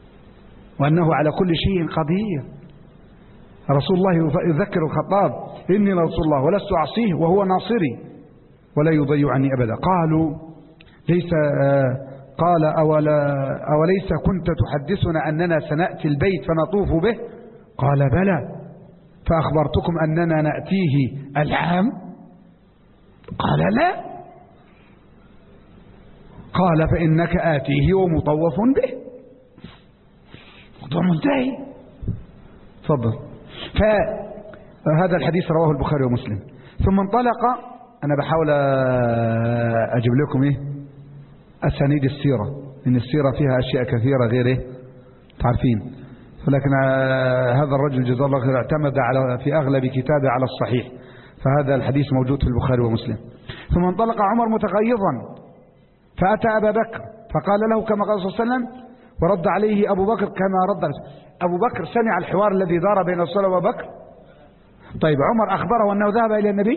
S1: وأنه على كل شيء قدير. رسول الله يذكر الخطاب إني لرسول الله ولست أعصيه وهو ناصري ولا يضيعني أبدا. قالوا ليس قال أوليس كنت تحدثنا أننا سنأتي البيت فنطوف به؟ قال بلى، فأخبرتكم أننا نأتيه العام؟ قال لا. قال فإنك آتيه ومطوف به. موضوع منتهي. تفضل. فهذا الحديث رواه البخاري ومسلم. ثم انطلق، أنا بحاول أجيب لكم أسانيد السيرة، إن السيرة فيها أشياء كثيرة غير تعرفين، ولكن هذا الرجل جزاه الله خير اعتمد في أغلب كتابه على الصحيح، فهذا الحديث موجود في البخاري ومسلم. ثم انطلق عمر متغيظا فأتى أبا بكر فقال له كما قال صلى الله عليه وسلم، ورد عليه أبو بكر كما رد. أبو بكر سمع الحوار الذي دار بين الرسول وأبو بكر. طيب عمر أخبره أنه ذهب إلى النبي؟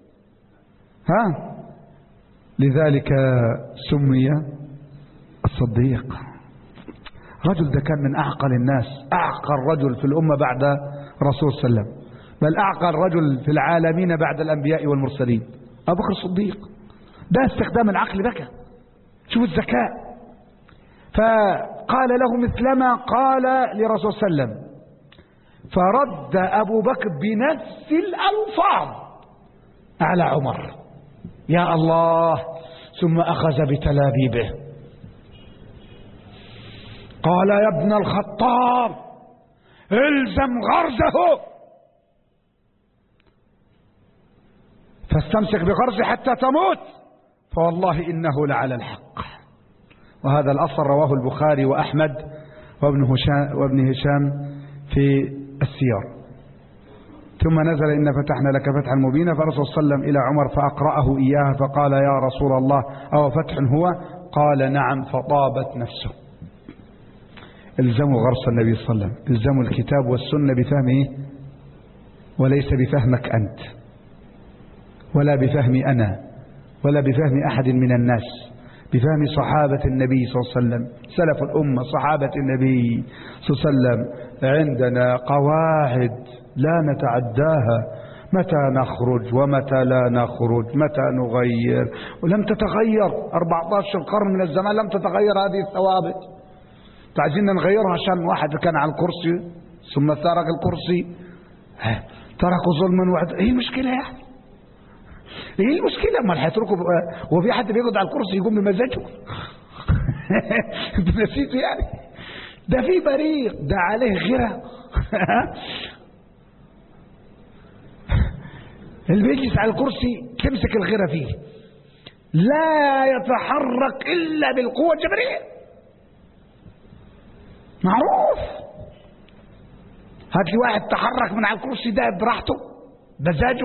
S1: لذلك سمي الصديق. رجل ده كان من أعقل الناس، أعقل رجل في الأمة بعد رسول صلى الله عليه وسلم، بل أعقل رجل في العالمين بعد الأنبياء والمرسلين، أبو بكر الصديق. ده استخدام العقل بك، شوف الذكاء. فقال له مثلما قال لرسول صلى الله عليه وسلم، فرد أبو بكر بنفس الألفاظ على عمر. يا الله. ثم أخذ بتلابيبه قال يا ابن الخطاب الزم غرزه، فاستمسك بغرزه حتى تموت، فوالله إنه لعلى الحق. وهذا الأثر رواه البخاري وأحمد وابن هشام في السير. ثم نزل إن فتحنا لك فتحا مبينا، فأرسل صلى الله عليه وسلم إلى عمر فأقرأه إياها فقال يا رسول الله أو فتح هو؟ قال نعم، فطابت نفسه. الزموا غرس النبي صلى الله عليه وسلم، الزموا الكتاب والسنة بفهمه وليس بفهمك أنت ولا بفهمي أنا ولا بفهم أحد من الناس، بفهم صحابة النبي صلى الله عليه وسلم، سلف الأمة صحابة النبي صلى الله عليه وسلم. عندنا قواعد لا نتعداها، متى نخرج ومتى لا نخرج، متى نغير، ولم تتغير 14 قرن من الزمان، لم تتغير هذه الثوابت. عايزين نغيرها عشان واحد كان على الكرسي ثم ترك الكرسي، تركوا ظلما واحد. ايه المشكلة يعني؟ ايه المشكلة؟ ما هيتركوا؟ هو في حد بيقعد على الكرسي يقوم بمزاجه؟ انت نسيت يعني؟ ده في بريق، ده عليه غيره. اللي بيجلس على الكرسي تمسك الغيره فيه، لا يتحرك الا بالقوة الجبرية، معروف. هات لي واحد تحرك من على الكرسي ده براحته مزاجه.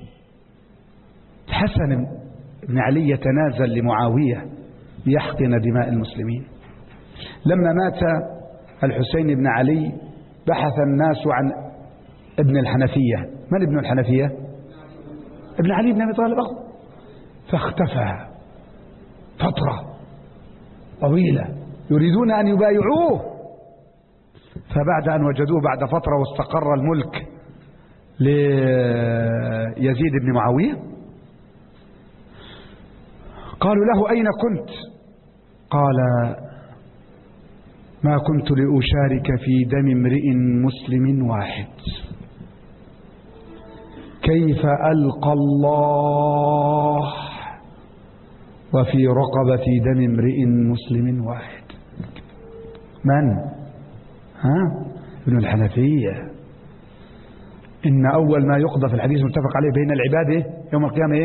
S1: الحسن بن علي يتنازل لمعاوية ليحقن دماء المسلمين. لما مات الحسين بن علي بحث الناس عن ابن الحنفية. من ابن الحنفية؟ ابن علي بن أبي طالب أخوه. فاختفى فترة طويلة يريدون أن يبايعوه، فبعد أن وجدوه بعد فترة واستقر الملك ليزيد بن معاوية، قالوا له أين كنت؟ قال ما كنت لأشارك في دم امرئ مسلم واحد، كيف ألقى الله وفي رقبتي دم امرئ مسلم واحد. من؟ ابن الحنفية. إن أول ما يقضى في الحديث متفق عليه بين العباد يوم القيامة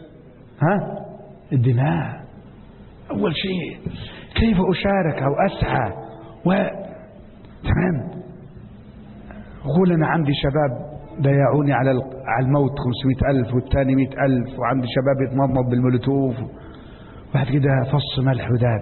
S1: الدماء. أول شيء كيف أشارك أو أسعى تمام. قول أنا عندي شباب بايعوني على الموت 500,000 والثاني 100,000، وعندي شباب يتمضمض بالمولوتوف، واحد كده فص ملح وداب.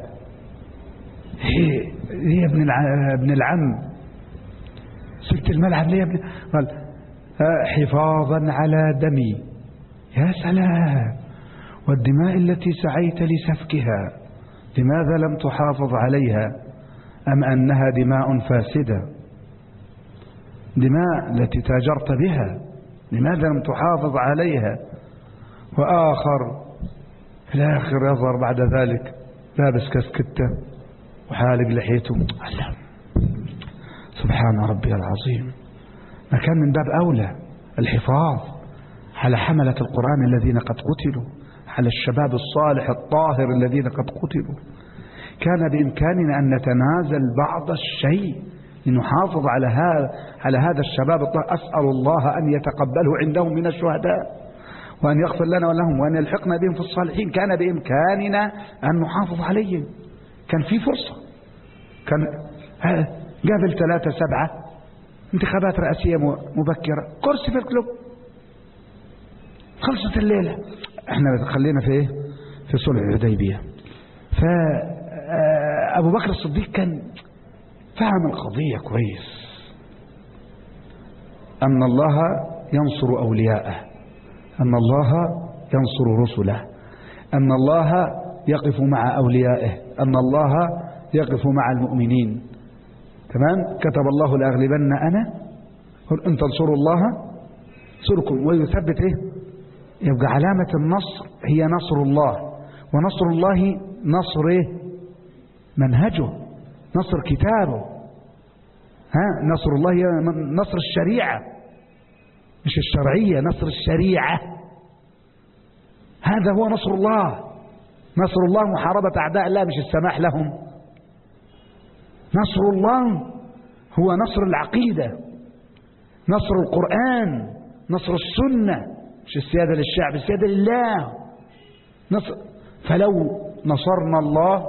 S1: هي ابن العم سبت الملعب ليه يا ابن؟ قال حفاظا على دمي. يا سلام. والدماء التي سعيت لسفكها لماذا لم تحافظ عليها؟ أم أنها دماء فاسدة؟ دماء التي تاجرت بها لماذا لم تحافظ عليها؟ وآخر في الآخر يظهر بعد ذلك لابس كسكته وحالق لحيته. سبحان ربي العظيم. ما كان من باب أولى الحفاظ على حملة القرآن الذين قد قتلوا، على الشباب الصالح الطاهر الذين قد قتلوا. كان بإمكاننا أن نتنازل بعض الشيء لنحافظ على هذا الشباب الطاهر. أسأل الله أن يتقبله عندهم من الشهداء، وأن يغفر لنا ولهم، وأن يلحقنا بهم في الصالحين. كان بإمكاننا أن نحافظ عليهم، كان في فرصة. كان قابل 3/7 انتخابات رئاسية مبكرة، كرسي في الكلوب، خلصت الليلة. احنا خلينا في ايه؟ في صلح الحديبية. فأبو بكر الصديق كان فهم القضية كويس، أن الله ينصر أولياءه، أن الله ينصر رسله، أن الله يقف مع أوليائه، أن الله يقف مع المؤمنين. تمام؟ كتب الله لأغلبن أنا، إن تنصروا الله ينصركم ويثبت إيه؟ يبقى علامة النصر هي نصر الله، ونصر الله نصر إيه؟ منهجه، نصر كتابه. نصر الله هي نصر الشريعة، مش الشرعية، نصر الشريعة. هذا هو نصر الله. نصر الله محاربة أعداء الله، مش السماح لهم. نصر الله هو نصر العقيدة، نصر القرآن، نصر السنة، مش السيادة للشعب، السيادة لله. نصر. فلو نصرنا الله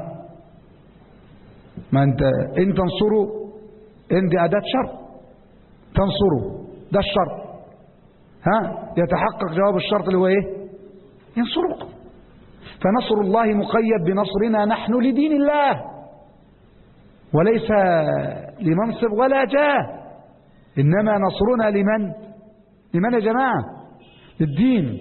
S1: ما انت ان تنصروا، ان دي أداة شرط، تنصروا ده الشرط. يتحقق جواب الشرط اللي هو ايه؟ ينصركم. فنصر الله مقيد بنصرنا نحن لدين الله، وليس لمنصب ولا جاه، إنما نصرنا لمن يا جماعة؟ للدين.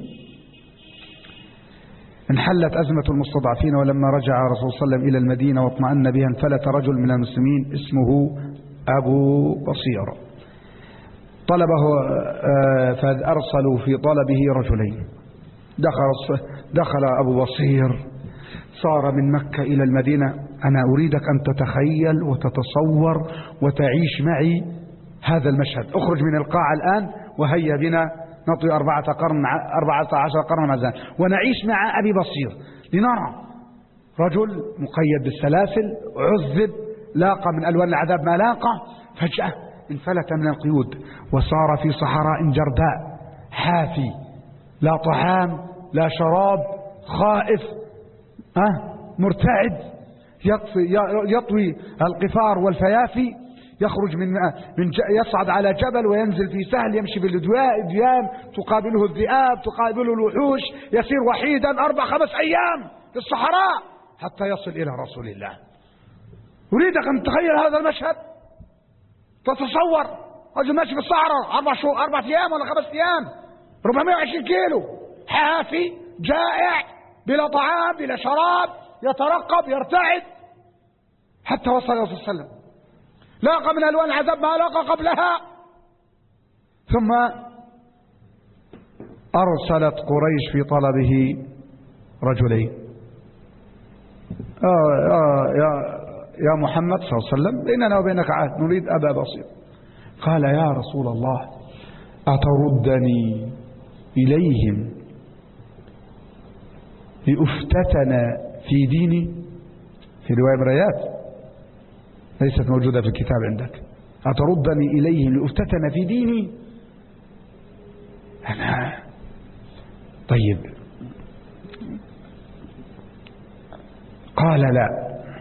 S1: انحلت أزمة المستضعفين، ولما رجع رسول الله صلى الله عليه وسلم إلى المدينة واطمأن بها، انفلت رجل من المسلمين اسمه أبو بصير طلبه، فأرسلوا في طلبه رجلين. دخل أبو بصير، صار من مكة إلى المدينة. أنا أريدك أن تتخيل وتتصور وتعيش معي هذا المشهد. اخرج من القاعة الآن وهيا بنا نطوي 14 قرن مازال ونعيش مع أبي بصير لنرى رجل مقيد بالسلاسل، عذب، لاقى من ألوان العذاب ما لاقى، فجأة انفلت من القيود وصار في صحراء جرداء حافي، لا طعام لا شراب، خائف، مرتعد، يطوي القفار والفيافي، يخرج يصعد على جبل وينزل في سهل، يمشي بالديان، تقابله الذئاب، تقابله الوحوش، يسير وحيدا 4-5 أيام في الصحراء حتى يصل إلى رسول الله. أريدك أن تتخيل هذا المشهد، تتصور رجل ماشي في الصحراء 4 أيام ولا 5 أيام، 420 كيلو، حافي، جائع، بلا طعام بلا شراب، يترقب يرتعد حتى وصل إلى رسول الله صلى الله عليه وسلم. لاقى من ألوان العذاب ما لاقى قبلها. ثم أرسلت قريش في طلبه رجلين. يا محمد صلى الله عليه وسلم، بيننا وبينك عهد، نريد أبا بصير. قال يا رسول الله أتردني إليهم لأفتتن في ديني؟ في رواية مرايات ليست موجودة في الكتاب عندك. أتردني إليهم لأفتتن في ديني؟ أنا طيب. قال لا.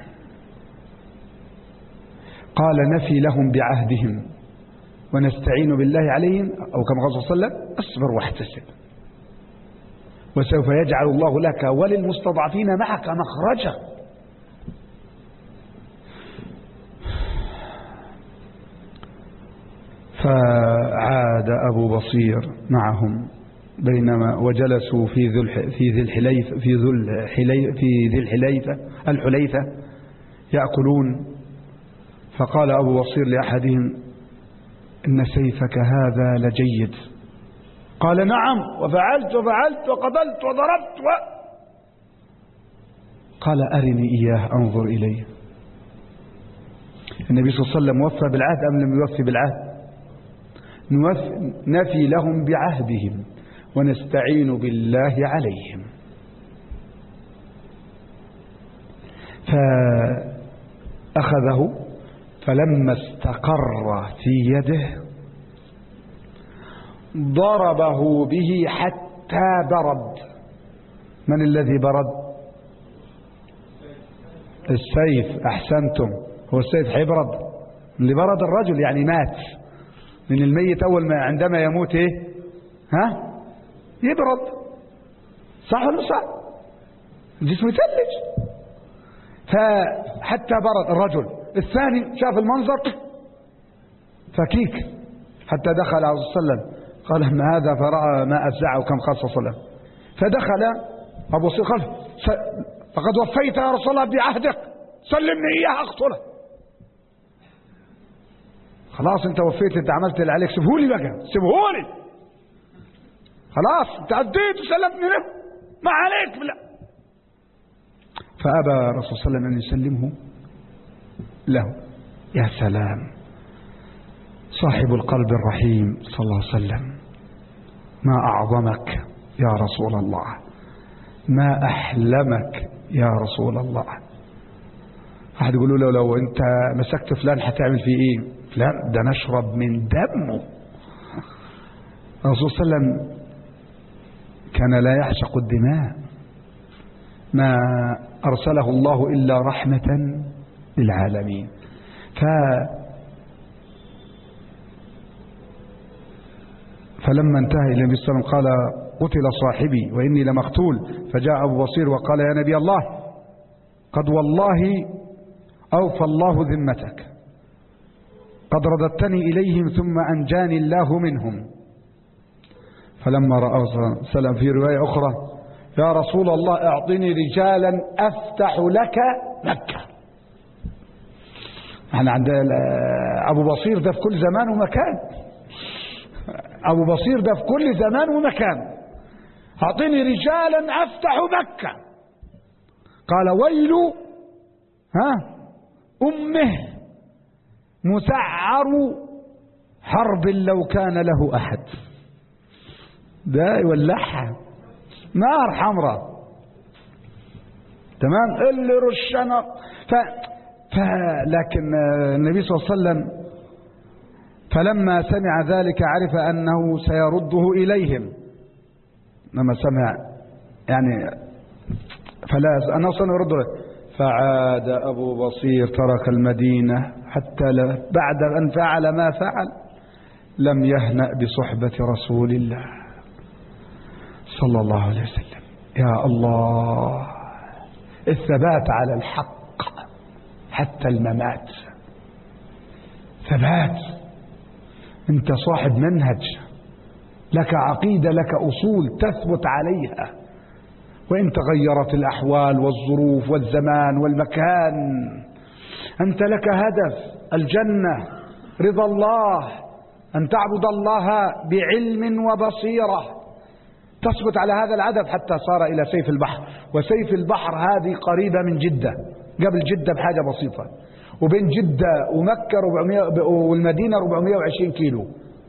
S1: قال نفي لهم بعهدهم ونستعين بالله عليهم، أو كما قال صلى الله عليه وسلم اصبر واحتسب وسوف يجعل الله لك وللمستضعفين معك مخرجا. فعاد أبو بصير معهم بينما وجلسوا في الحليفة يأكلون. فقال أبو بصير لأحدهم إن سيفك هذا لجيد، قال نعم وفعلت وقتلت وضربت قال أرني إياه أنظر إليه. النبي صلى الله عليه وسلم وفى بالعهد أم لم يوفي بالعهد؟ نفي لهم بعهدهم ونستعين بالله عليهم. فأخذه فلما استقر في يده ضربه به حتى برد. من الذي برد؟ السيف. أحسنتم، هو السيف حيبرد؟ اللي برد الرجل يعني مات. من الميت أول ما عندما يموت إيه؟ ها؟ يبرد، صح ولا صح؟ الجسم يثلج. فحتى برد الرجل. الثاني شاف المنظر فكيك حتى دخل عليه الصلاة والسلام قال ما هذا، فرأى ما أفزعه كم قال صلى الله عليه وسلم. فدخل أبو بصير قال فقد وفيت يا رسول الله بعهدك، سلمني إياه أقتله. خلاص أنت وفيت، أنت عملت اللي عليك، سيبهولي بقى، سيبهولي خلاص، أنت عديت وسلمتني له، ما عليك بلا. فأبى الرسول صلى الله عليه وسلم أن يسلمه له. يا سلام، صاحب القلب الرحيم صلى الله عليه وسلم، ما أعظمك يا رسول الله، ما أحلمك يا رسول الله. واحد يقول له لو أنت مسكت فلان هتعمل فيه إيه؟ فلان ده نشرب من دمه. الرسول صلى الله عليه وسلم كان لا يعشق الدماء، ما أرسله الله إلا رحمة للعالمين. فلما انتهى إلى النبي صلى الله عليه وسلم قال قتل صاحبي وإني لمقتول. فجاء أبو بصير وقال يا نبي الله قد والله أوفى الله ذمتك، قد رددتني إليهم ثم أنجاني الله منهم. فلما رأى سلم في رواية أخرى يا رسول الله أعطني رجالا أفتح لك مكة. احنا عند أبو بصير ده في كل زمان ومكان، أبو بصير ده في كل زمان ومكان. أعطني رجالا أفتح مكة. قال ويل أمه مسعر حرب لو كان له أحد. ده يولعها نار حمراء، تمام، اللي رشنا. لكن النبي صلى الله عليه وسلم فلما سمع ذلك عرف أنه سيرده إليهم. لما سمع يعني فلا أنه سيرده، فعاد أبو بصير ترك المدينة حتى بعد أن فعل ما فعل لم يهنأ بصحبة رسول الله صلى الله عليه وسلم. يا الله، الثبات على الحق حتى الممات، ثبات. انت صاحب منهج، لك عقيدة، لك أصول تثبت عليها، وإن تغيرت الأحوال والظروف والزمان والمكان أنت لك هدف الجنة، رضا الله، أن تعبد الله بعلم وبصيرة، تثبت على هذا الهدف حتى صار إلى سيف البحر. وسيف البحر هذه قريبة من جدة، قبل جدة بحاجة بسيطة، وبين جدة ومكة 400 والمدينة 420 كيلو.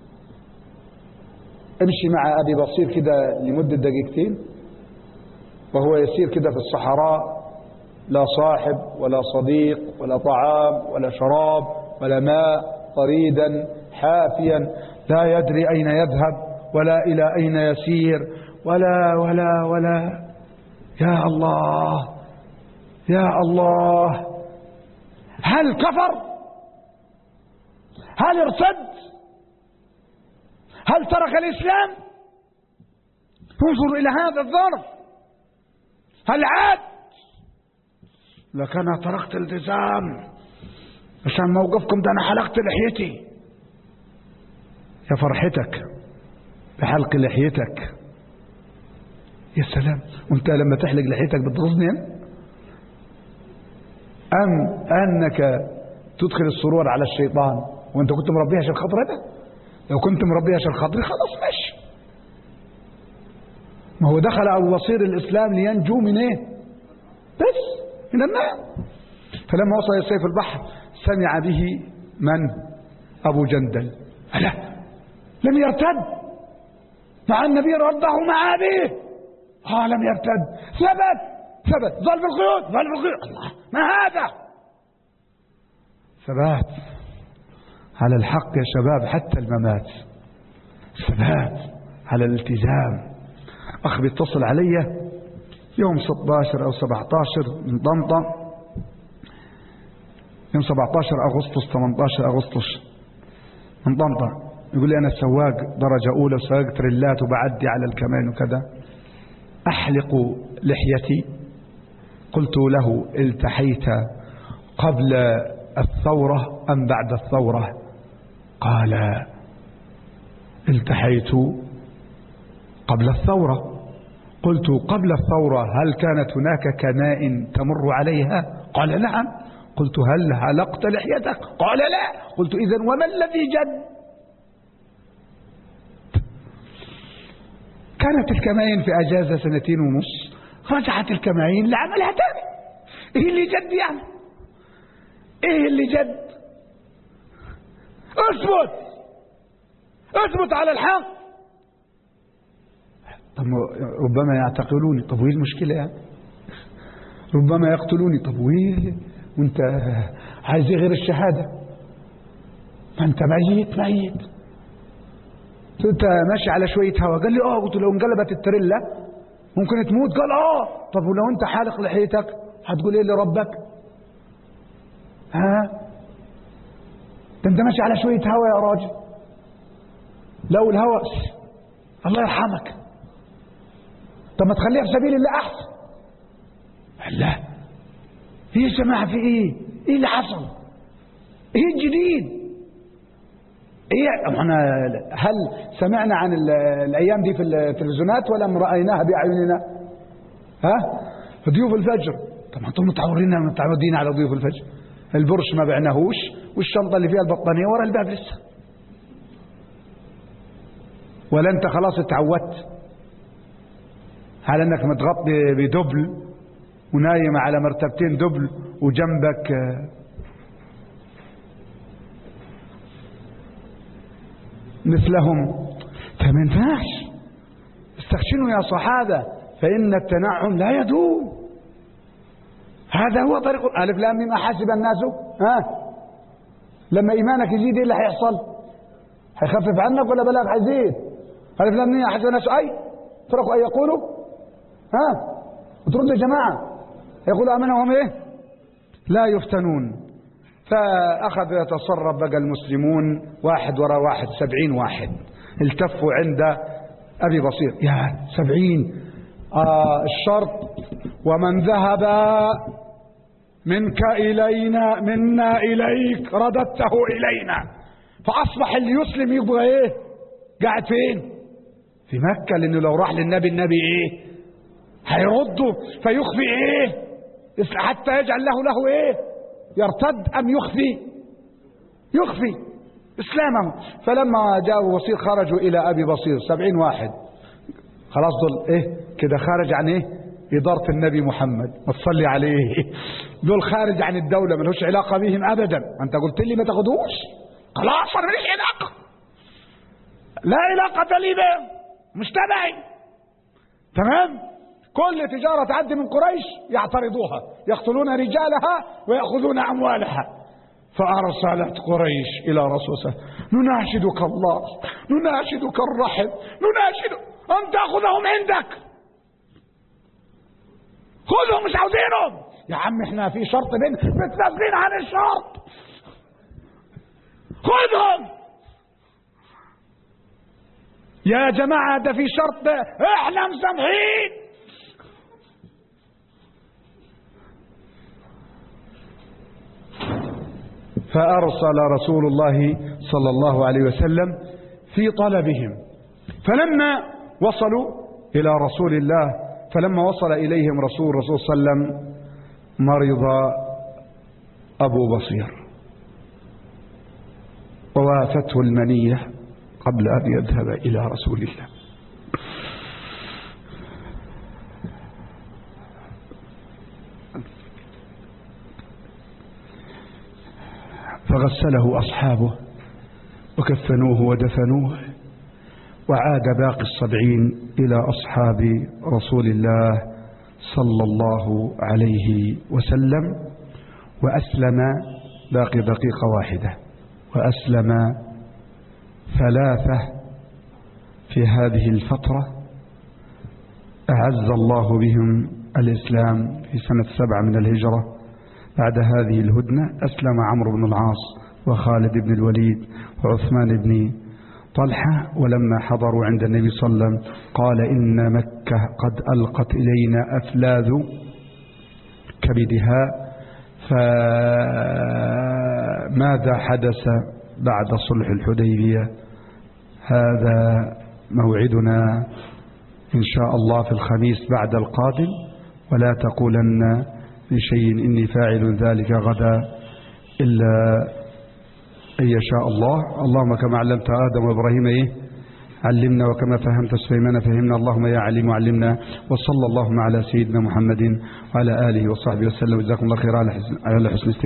S1: امشي مع أبي بصير كده لمدة دقيقتين وهو يسير كده في الصحراء، لا صاحب ولا صديق ولا طعام ولا شراب ولا ماء، طريدا حافيا لا يدري أين يذهب ولا إلى أين يسير ولا ولا ولا. يا الله يا الله، هل كفر؟ هل ارتد؟ هل ترك الإسلام؟ انظر إلى هذا الظرف، هل عاد؟ لك أنا تركت التزام عشان موقفكم ده، أنا حلقت لحيتي. يا فرحتك بحلق لحيتك، يا سلام. وانت لما تحلق لحيتك بتغزني أم أنك تدخل السرور على الشيطان؟ وانت كنت مربيها عشان خاطر هذا؟ لو كنت مربيها عشان خاطري خلاص ماشي، ما هو دخل أبو بصير الإسلام لينجو من إيه؟ بس من النار. فلما وصل إلى سيف البحر سمع به من؟ أبو جندل. ألا لم يرتد مع النبي رده مع أبيه. لم يرتد، ثبت، ظل في القيود. الله، ما هذا؟ ثبات على الحق يا شباب حتى الممات، ثبات على الالتزام. أخ بيتصل علي يوم 16 أو 17 من طنطا، يوم 17 أغسطس 18 أغسطس من طنطا، يقول لي أنا سواق درجة أولى وسواق تريلات وبعدي على الكمان وكذا، أحلق لحيتي. قلت له التحيت قبل الثورة أم بعد الثورة؟ قال التحيت قبل الثورة. قلت قبل الثورة هل كانت هناك كنائن تمر عليها؟ قال نعم. قلت هل حلقت لحيتك؟ قال لا. قلت إذن وما الذي جد؟ كانت الكمائن في أجازة 2.5 سنة، رجعت الكمائن لعملها تاني. إيه اللي جد يعني؟ إيه اللي جد؟ اثبت على الحق. طب ربما يعتقلوني، طب وإيه المشكلة يعني؟ ربما يقتلوني، طب وإيه؟ وانت عايز غير الشهادة؟ ما انت ميت. انت ماشي على شوية هوا. قال لي قلت لو انقلبت التريلا ممكن تموت. قال طب ولو انت حالق لحيتك هتقول ايه لربك؟ ده انت ماشي على شوية هوا يا راجل. لو الهوا الله يرحمك، طب ما تخليها في سبيل الله احسن. لا ايه يا جماعة، في ايه اللي حصل؟ ايه الجديد؟ احنا هل سمعنا عن الايام دي في التلفزيونات ولا رأيناها باعيننا؟ ضيوف الفجر، طب انتم متعودين على ضيوف الفجر. البرش ما بعناهوش، والشنطه اللي فيها البطانيه ورا الباب لسه. ولا انت خلاص اتعودت على انك متغطي بدبل ونايم على مرتبتين دبل وجنبك مثلهم؟ فما ينفعش. استخشنوا يا صحابة فإن التنعم لا يدوم. هذا هو طريق ألف لام ميم أحسب الناس لما إيمانك يزيد إيه اللي هيحصل؟ هيخفف عنك ولا بلاغ هيزيد؟ ألف لام ميم أحسب الناس تركوا أن يقولوا وتردوا يا جماعة يقولوا آمنا وهم إيه؟ لا يفتنون. فأخذ يتصرف بقى المسلمون واحد وراء واحد، 70 واحد التفوا عند أبي بصير. يا 70 الشرط ومن ذهب منك إلينا منا إليك رددته إلينا. فأصبح اللي يسلم يبغى إيه؟ قاعد فين؟ في مكة، لأنه لو راح للنبي النبي إيه؟ هيرده فيخفي إيه؟ حتى يجعل له إيه؟ يرتد أم يخفي إسلامه. فلما جاء أبو بصير خرجوا إلى أبي بصير 70 واحد، خلاص دول إيه كده خارج عن إيه؟ إدارة النبي محمد ما تصلي عليه. دول خارج عن الدولة ملوش علاقة بهم أبدا. أنت قلت لي ما تاخدوش، خلاص أنا ماليش علاقة، لا علاقة لي بهم، مش تبعي. تمام؟ كل تجارة تعدي من قريش يعترضوها، يقتلون رجالها ويأخذون أموالها. فأرسلت قريش إلى رسول الله: نناشدك الله، نناشدك الرحم، نناشدك أن تأخذهم عندك. خذهم، مش عاوزينهم يا عم، احنا في شرط متنازلين عن الشرط، خذهم يا جماعة، ده في شرط احنا مسامحين. فأرسل رسول الله صلى الله عليه وسلم في طلبهم. فلما وصلوا إلى رسول الله، فلما وصل إليهم رسول الله صلى الله عليه وسلم مرض أبو بصير ووافته المنية قبل أن يذهب إلى رسول الله. فغسله أصحابه وكفنوه ودفنوه، وعاد باقي 70 إلى أصحاب رسول الله صلى الله عليه وسلم، وأسلم باقي دقيقة واحدة، وأسلم 3 في هذه الفترة أعز الله بهم الإسلام في سنة 7 من الهجرة. بعد هذه الهدنة أسلم عمرو بن العاص وخالد بن الوليد وعثمان بن طلحة، ولما حضروا عند النبي صلى الله عليه وسلم قال إن مكة قد ألقت إلينا أفلاذ كبدها، فماذا حدث بعد صلح الحديبية؟ هذا موعدنا إن شاء الله في الخميس بعد القادم، ولا تقولن لشيء إني فاعل ذلك غدا إلا أن يشاء الله. اللهم كما علمت آدم وإبراهيم علمنا، وكما فهمت سليمان فهمنا، اللهم يا عليم علمنا. وصلى اللهم على سيدنا محمد وعلى آله وصحبه وسلم. جزاكم الله خير على حسن